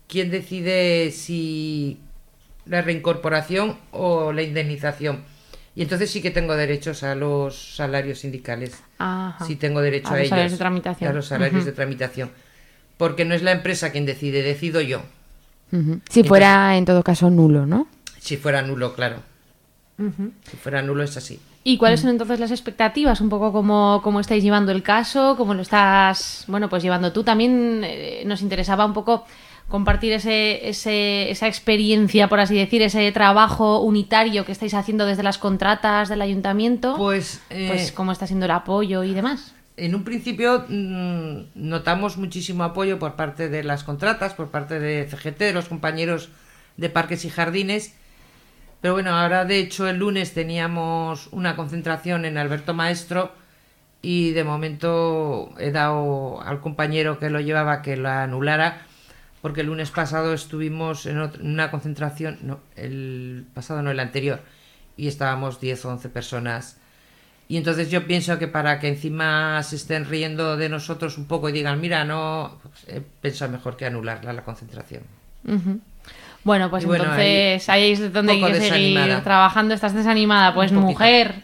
[SPEAKER 10] si la reincorporación o la indemnización. Y entonces sí que tengo derechos a los salarios sindicales.
[SPEAKER 8] Ajá.
[SPEAKER 10] Sí tengo derecho a ellos.
[SPEAKER 8] A los salarios de tramitación.
[SPEAKER 10] A los salarios de tramitación. Porque no es la empresa quien decide, decido yo.
[SPEAKER 7] Si fuera en todo caso nulo, ¿no?
[SPEAKER 10] Si fuera nulo, claro. Si fuera nulo es así.
[SPEAKER 8] ¿Y cuáles son entonces las expectativas? Un poco cómo estáis llevando el caso, cómo lo estás, bueno, pues llevando tú. También nos interesaba un poco compartir esa experiencia, por así decir, ese trabajo unitario que estáis haciendo desde las contratas del ayuntamiento. Pues cómo está siendo el apoyo y demás.
[SPEAKER 10] En un principio notamos muchísimo apoyo por parte de las contratas, por parte de CGT, de los compañeros de Parques y Jardines. Pero bueno, ahora de hecho el lunes teníamos una concentración en Alberto Maestro y de momento he dado al compañero que lo llevaba que la anulara porque el lunes pasado estuvimos en una concentración, no, el pasado no, el anterior, y estábamos 10 o 11 personas. Y entonces yo pienso que para que encima se estén riendo de nosotros un poco y digan, mira, no, pues, pienso mejor que anularla la concentración.
[SPEAKER 8] Bueno, pues entonces ahí es donde hay que seguir trabajando. ¿Estás desanimada? Pues mujer,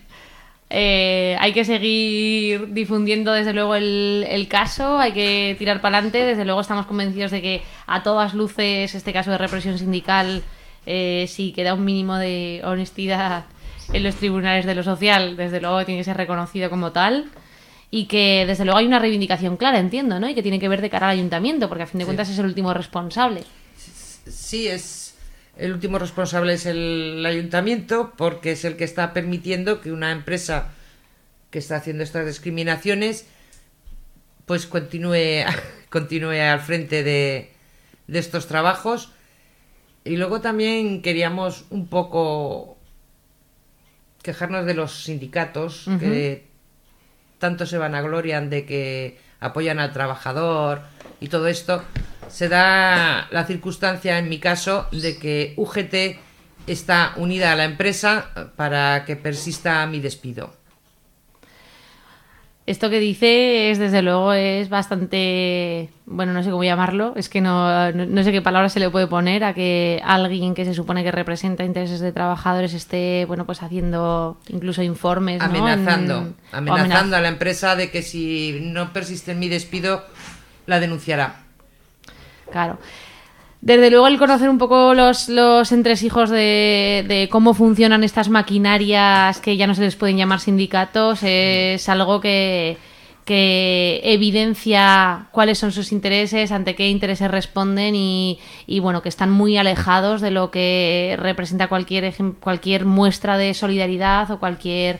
[SPEAKER 8] hay que seguir difundiendo desde luego el caso, hay que tirar para adelante. Desde luego estamos convencidos de que a todas luces este caso de represión sindical, si queda un mínimo de honestidad en los tribunales de lo social, desde luego tiene que ser reconocido como tal. Y que desde luego hay una reivindicación clara, entiendo, ¿no? Y que tiene que ver de cara al ayuntamiento, porque a fin de cuentas es el último responsable.
[SPEAKER 10] Sí, el último responsable es el ayuntamiento porque es el que está permitiendo que una empresa que está haciendo estas discriminaciones pues continúe al frente de estos trabajos. Y luego también queríamos un poco quejarnos de los sindicatos que tanto se vanaglorian de que apoyan al trabajador y todo esto. Se da la circunstancia, en mi caso, de que UGT está unida a la empresa para que persista mi despido.
[SPEAKER 8] Esto que dice desde luego es bastante, bueno, no sé cómo llamarlo, es que no sé qué palabra se le puede poner a que alguien que se supone que representa intereses de trabajadores esté, bueno, pues haciendo incluso informes, ¿no?
[SPEAKER 10] Amenazando a la empresa de que si no persiste en mi despido, la denunciará.
[SPEAKER 8] Claro. Desde luego el conocer un poco los entresijos de cómo funcionan estas maquinarias que ya no se les pueden llamar sindicatos es algo que evidencia cuáles son sus intereses, ante qué intereses responden y bueno, que están muy alejados de lo que representa cualquier muestra de solidaridad o cualquier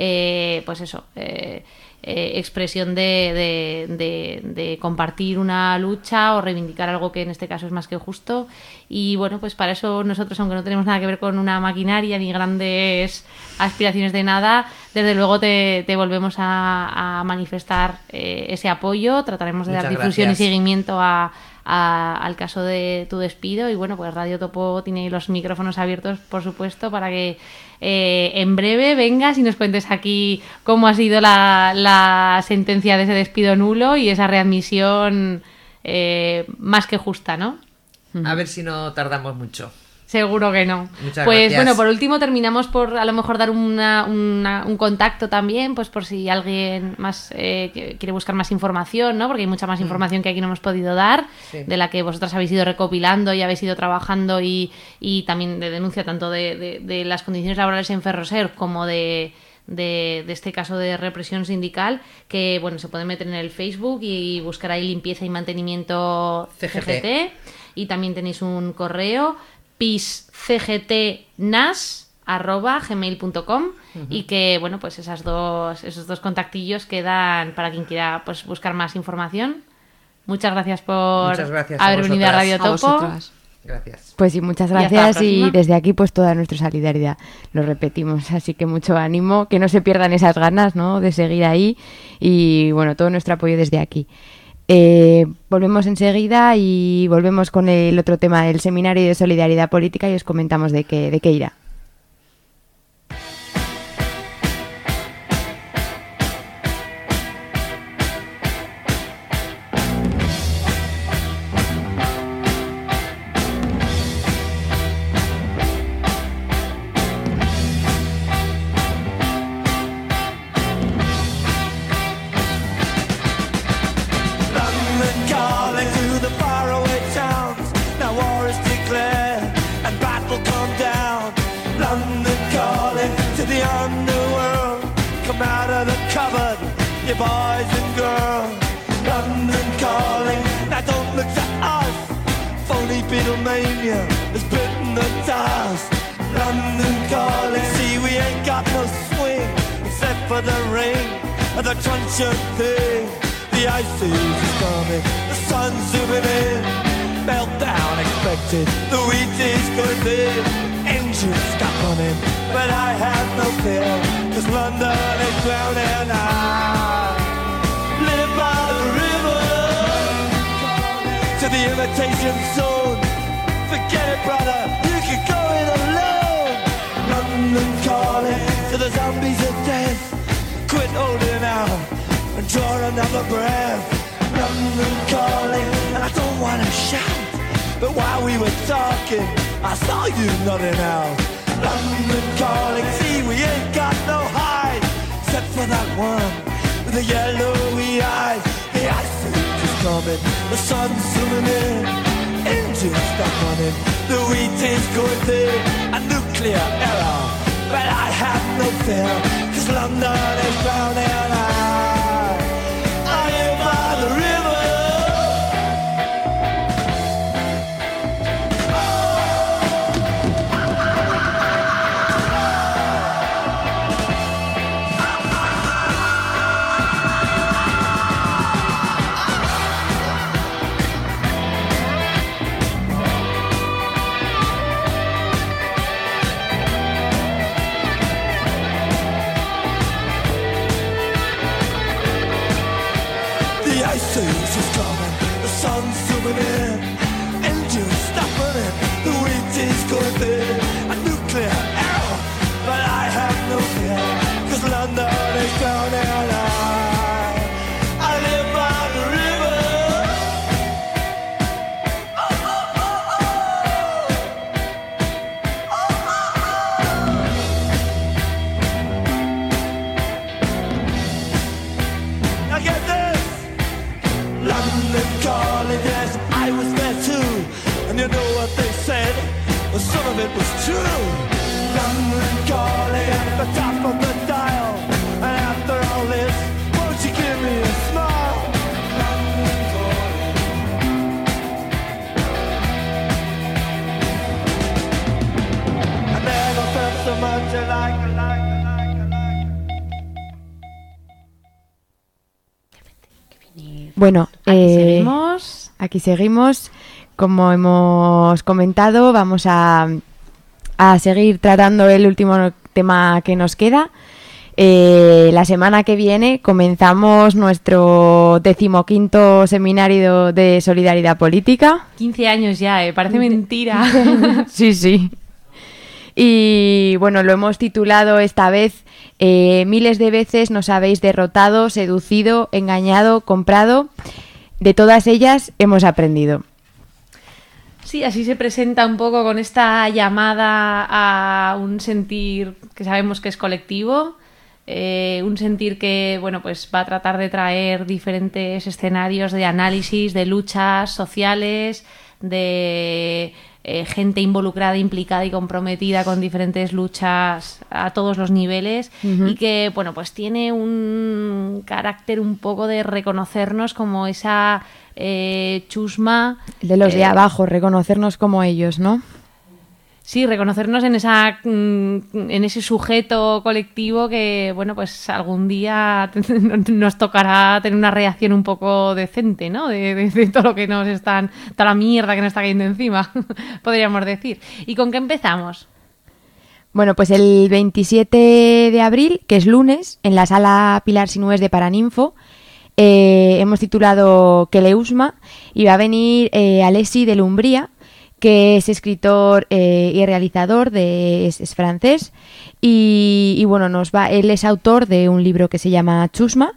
[SPEAKER 8] expresión de compartir una lucha o reivindicar algo que en este caso es más que justo. Y bueno, pues para eso nosotros, aunque no tenemos nada que ver con una maquinaria ni grandes aspiraciones de nada, desde luego te volvemos a manifestar ese apoyo. Trataremos de dar difusión y seguimiento al caso de tu despido. Y bueno, pues Radio Topo tiene los micrófonos abiertos, por supuesto, para que en breve vengas y nos cuentes aquí cómo ha sido la sentencia de ese despido nulo y esa readmisión más que justa, ¿no?
[SPEAKER 10] A ver si no tardamos mucho.
[SPEAKER 8] Seguro que no.
[SPEAKER 10] Muchas
[SPEAKER 8] pues
[SPEAKER 10] gracias.
[SPEAKER 8] Bueno, por último terminamos por a lo mejor dar un contacto también, pues por si alguien más quiere buscar más información, ¿no? Porque hay mucha más información que aquí no hemos podido dar, de la que vosotras habéis ido recopilando y habéis ido trabajando y también de denuncia tanto de las condiciones laborales en Ferroser como de este caso de represión sindical, que bueno, se pueden meter en el Facebook y buscar ahí limpieza y mantenimiento CGT. Y también tenéis un correo piscgtnas@gmail.com y que bueno, pues esos dos contactillos quedan para quien quiera pues buscar más información. Muchas gracias por haber venido a Radio Topo.
[SPEAKER 10] Gracias.
[SPEAKER 7] Pues sí, muchas gracias y desde aquí pues toda nuestra solidaridad, lo repetimos, así que mucho ánimo, que no se pierdan esas ganas, ¿no?, de seguir ahí y bueno, todo nuestro apoyo desde aquí. Volvemos enseguida y volvemos con el otro tema del Seminario de Solidaridad Política y os comentamos de qué irá.
[SPEAKER 12] Boys and girls, London calling. Now don't look to us. Phony Beatlemania has bitten the dust. London calling. See, we ain't got no swing except for the rain and the truncheon thing. The ice is coming, the sun's zooming in. Meltdown expected, the wheat is going thin. Engines stop running, but I have no fear, 'cause London is drowning. I live by the river, to the imitation zone. Forget it, brother, you can go it alone. London calling to the zombies of death. Quit holding out and draw another breath. London calling, and I don't wanna shout, but while we were talking, I saw you nodding out. London calling, see, we ain't got no hide, except for that one with the yellowy eyes. The ice age is coming, the sun's zooming in, engines stop running, the wheat is going thin, a nuclear error, but I have no fear, 'cause London is drowning. I am by the river. London calling at the top of the dial. And after all this, won't you give me a smile? London calling. I never felt so much alike.
[SPEAKER 7] Bueno, aquí seguimos. Como hemos comentado, vamos a seguir tratando el último tema que nos queda. La semana que viene comenzamos nuestro 15º seminario de solidaridad política.
[SPEAKER 8] 15 años ya, parece mentira.
[SPEAKER 7] Sí, sí. Y bueno, lo hemos titulado esta vez miles de veces nos habéis derrotado, seducido, engañado, comprado. De todas ellas hemos aprendido.
[SPEAKER 8] Sí, así se presenta un poco con esta llamada a un sentir que sabemos que es colectivo, un sentir que, bueno, pues va a tratar de traer diferentes escenarios de análisis, de luchas sociales, de gente involucrada, implicada y comprometida con diferentes luchas a todos los niveles, y que, bueno, pues tiene un carácter un poco de reconocernos como esa chusma
[SPEAKER 7] de los de abajo, reconocernos como ellos, ¿no?
[SPEAKER 8] Sí, reconocernos en ese sujeto colectivo que, bueno, pues algún día nos tocará tener una reacción un poco decente, ¿no? De todo lo que toda la mierda que nos está cayendo encima, podríamos decir. ¿Y con qué empezamos?
[SPEAKER 7] Bueno, pues el 27 de abril, que es lunes, en la sala Pilar Sinués de Paraninfo, hemos titulado Queleusma, y va a venir Alessi de Lumbría, que es escritor y realizador, es francés, y bueno, él es autor de un libro que se llama Chusma,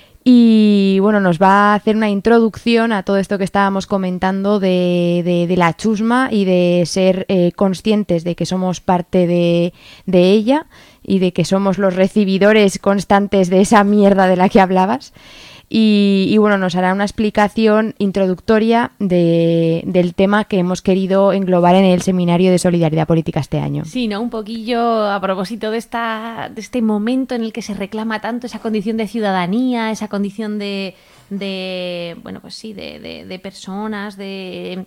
[SPEAKER 7] y bueno, nos va a hacer una introducción a todo esto que estábamos comentando de la chusma y de ser conscientes de que somos parte de ella y de que somos los recibidores constantes de esa mierda de la que hablabas. Y bueno, nos hará una explicación introductoria del tema que hemos querido englobar en el Seminario de Solidaridad Política este año.
[SPEAKER 8] Sí, ¿no? Un poquillo a propósito de este momento en el que se reclama tanto esa condición de ciudadanía, esa condición de bueno, pues sí, de personas, no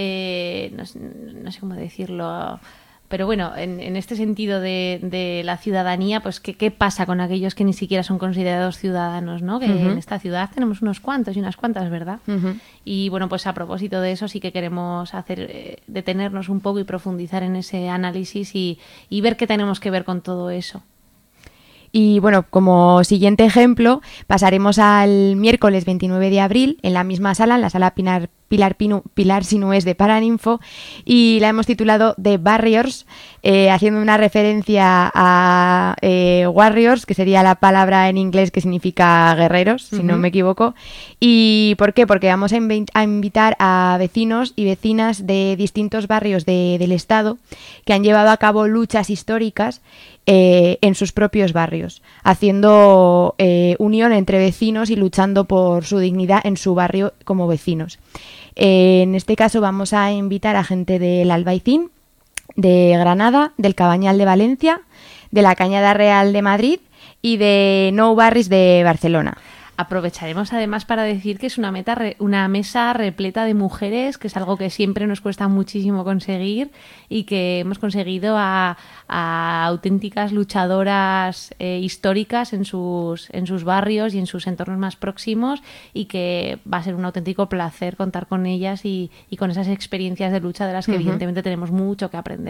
[SPEAKER 8] sé cómo decirlo. Pero bueno, en este sentido de la ciudadanía, pues ¿qué pasa con aquellos que ni siquiera son considerados ciudadanos, ¿no? Que en esta ciudad tenemos unos cuantos y unas cuantas, ¿verdad? Y bueno, pues a propósito de eso sí que queremos detenernos un poco y profundizar en ese análisis y ver qué tenemos que ver con todo eso.
[SPEAKER 7] Y bueno, como siguiente ejemplo, pasaremos al miércoles 29 de abril en la misma sala, en la sala Pilar Sinués de Paraninfo, y la hemos titulado The Barriers, haciendo una referencia a warriors, que sería la palabra en inglés que significa guerreros, si no me equivoco. ¿Y por qué? Porque vamos a invitar a vecinos y vecinas de distintos barrios del Estado que han llevado a cabo luchas históricas en sus propios barrios, haciendo unión entre vecinos y luchando por su dignidad en su barrio como vecinos. En este caso vamos a invitar a gente del Albaicín, de Granada, del Cabañal de Valencia, de la Cañada Real de Madrid y de Nou Barris de Barcelona.
[SPEAKER 8] Aprovecharemos además para decir que es una mesa repleta de mujeres, que es algo que siempre nos cuesta muchísimo conseguir y que hemos conseguido a auténticas luchadoras históricas en sus barrios y en sus entornos más próximos, y que va a ser un auténtico placer contar con ellas y con esas experiencias de lucha de las que evidentemente tenemos mucho que aprender.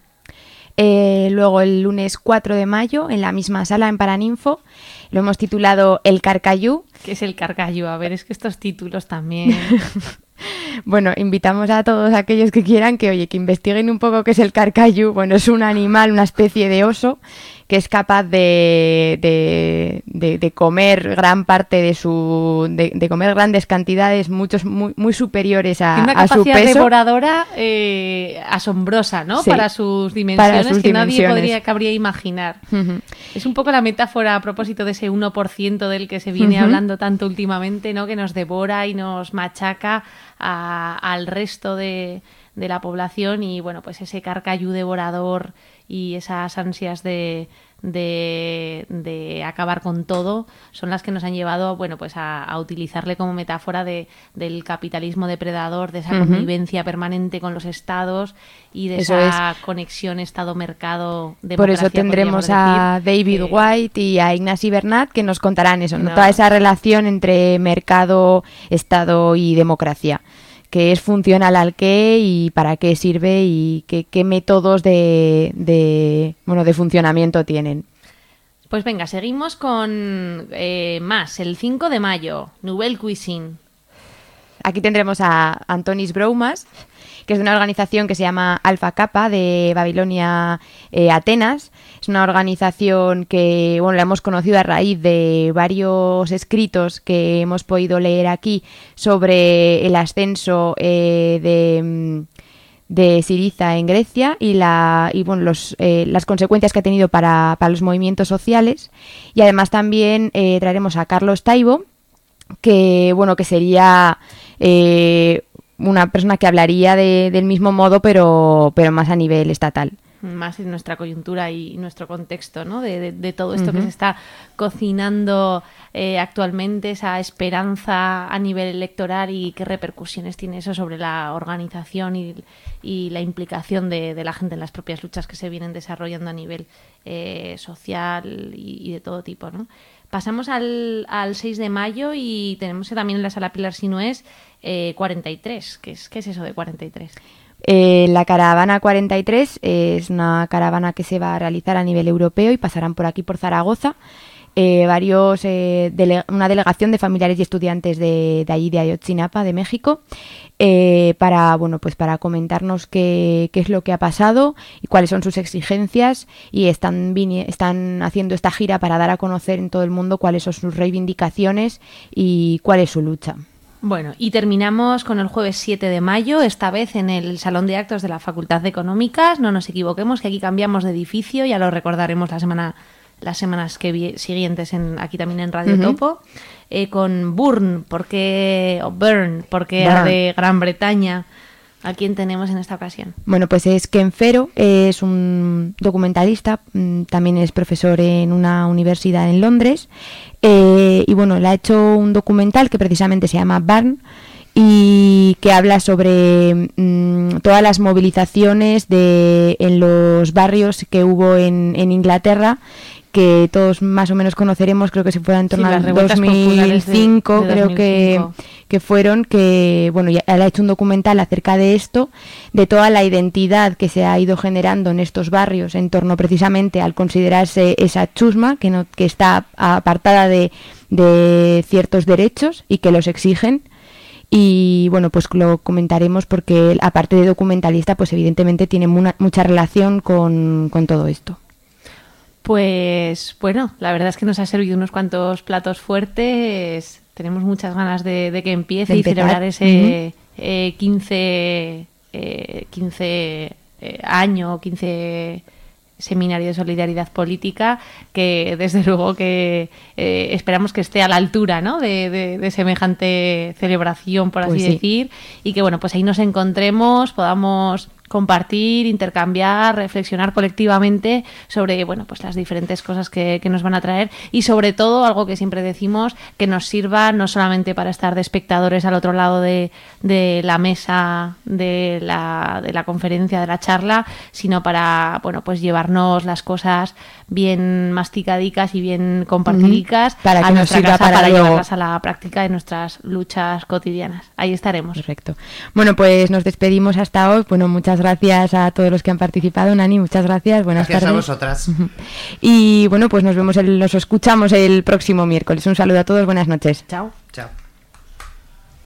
[SPEAKER 8] Luego el lunes 4 de mayo en la misma sala en Paraninfo lo hemos titulado El Carcayú. ¿Qué es el Carcayú? A ver, es que estos títulos también...
[SPEAKER 7] Bueno, invitamos a todos aquellos que quieran que investiguen un poco qué es el carcayú. Bueno, es un animal, una especie de oso que es capaz de comer gran parte de comer grandes cantidades, muy superiores a su peso.
[SPEAKER 8] Una capacidad devoradora asombrosa, ¿no? Sí, para sus dimensiones, nadie cabría imaginar. Es un poco la metáfora a propósito de ese 1% del que se viene hablando tanto últimamente, ¿no? Que nos devora y nos machaca al resto de la población, y bueno, pues ese carcayú devorador y esas ansias de acabar con todo son las que nos han llevado, bueno, pues a utilizarle como metáfora del capitalismo depredador, de esa convivencia permanente con los estados y de esa conexión estado-mercado.
[SPEAKER 7] Por eso tendremos a David White y a Ignasi Bernat, que nos contarán eso, ¿no? Toda esa relación entre mercado, estado y democracia, que es funcional al qué y para qué sirve y qué métodos de funcionamiento tienen.
[SPEAKER 8] Pues venga, seguimos con más. El 5 de mayo, Nouvelle Cuisine.
[SPEAKER 7] Aquí tendremos a Antonis Broumas, que es de una organización que se llama Alpha Kappa de Babilonia, Atenas. Es una organización que, bueno, la hemos conocido a raíz de varios escritos que hemos podido leer aquí sobre el ascenso de Syriza en Grecia y las consecuencias que ha tenido para los movimientos sociales. Y además también traeremos a Carlos Taibo, que sería una persona que hablaría del mismo modo, pero más a nivel estatal.
[SPEAKER 8] Más en nuestra coyuntura y nuestro contexto, ¿no? De todo esto que se está cocinando actualmente, esa esperanza a nivel electoral, y qué repercusiones tiene eso sobre la organización y la implicación de la gente en las propias luchas que se vienen desarrollando a nivel social y de todo tipo, ¿no? Pasamos al 6 de mayo y tenemos también en la Sala Pilar Sinués 43. ¿Qué es eso de 43?
[SPEAKER 7] La caravana 43 es una caravana que se va a realizar a nivel europeo y pasarán por aquí, por Zaragoza, una delegación de familiares y estudiantes de allí, de Ayotzinapa, de México, para comentarnos qué es lo que ha pasado y cuáles son sus exigencias, y están haciendo esta gira para dar a conocer en todo el mundo cuáles son sus reivindicaciones y cuál es su lucha.
[SPEAKER 8] Bueno, y terminamos con el jueves 7 de mayo, esta vez en el Salón de Actos de la Facultad de Económicas. No nos equivoquemos, que aquí cambiamos de edificio, ya lo recordaremos las semanas siguientes aquí también en Radio Topo, con Burn, porque de Gran Bretaña. ¿A quién tenemos en esta ocasión?
[SPEAKER 7] Bueno, pues es Ken Fero, es un documentalista, también es profesor en una universidad en Londres, y bueno, le ha hecho un documental que precisamente se llama Burn, y que habla sobre todas las movilizaciones en los barrios que hubo en Inglaterra, que todos más o menos conoceremos, creo que se fue en torno al 2005, creo que fueron, que bueno, ya él ha hecho un documental acerca de esto, de toda la identidad que se ha ido generando en estos barrios en torno precisamente al considerarse esa chusma, que está apartada de ciertos derechos y que los exigen. Y bueno, pues lo comentaremos porque él, aparte de documentalista, pues evidentemente tiene mucha relación con todo esto.
[SPEAKER 8] Pues bueno, la verdad es que nos ha servido unos cuantos platos fuertes. Tenemos muchas ganas de que empiece y celebrar ese 15 seminario de solidaridad política, que desde luego que esperamos que esté a la altura, ¿no? de semejante celebración, por así decir, y que bueno, pues ahí nos encontremos, podamos compartir, intercambiar, reflexionar colectivamente sobre, bueno, pues las diferentes cosas que nos van a traer, y sobre todo, algo que siempre decimos, que nos sirva no solamente para estar de espectadores al otro lado de la mesa de la conferencia, de la charla, sino para, bueno, pues llevarnos las cosas bien masticadicas y bien compartidicas
[SPEAKER 7] para que nos sirva
[SPEAKER 8] casa, para llevarlas a la práctica de nuestras luchas cotidianas. Ahí estaremos.
[SPEAKER 7] Perfecto. Bueno, pues nos despedimos hasta hoy. Bueno, muchas gracias a todos los que han participado. Nani, muchas gracias. Buenas tardes.
[SPEAKER 10] Gracias a vosotras.
[SPEAKER 7] Y bueno, pues nos escuchamos el próximo miércoles. Un saludo a todos. Buenas noches.
[SPEAKER 8] Chao.
[SPEAKER 10] Chao.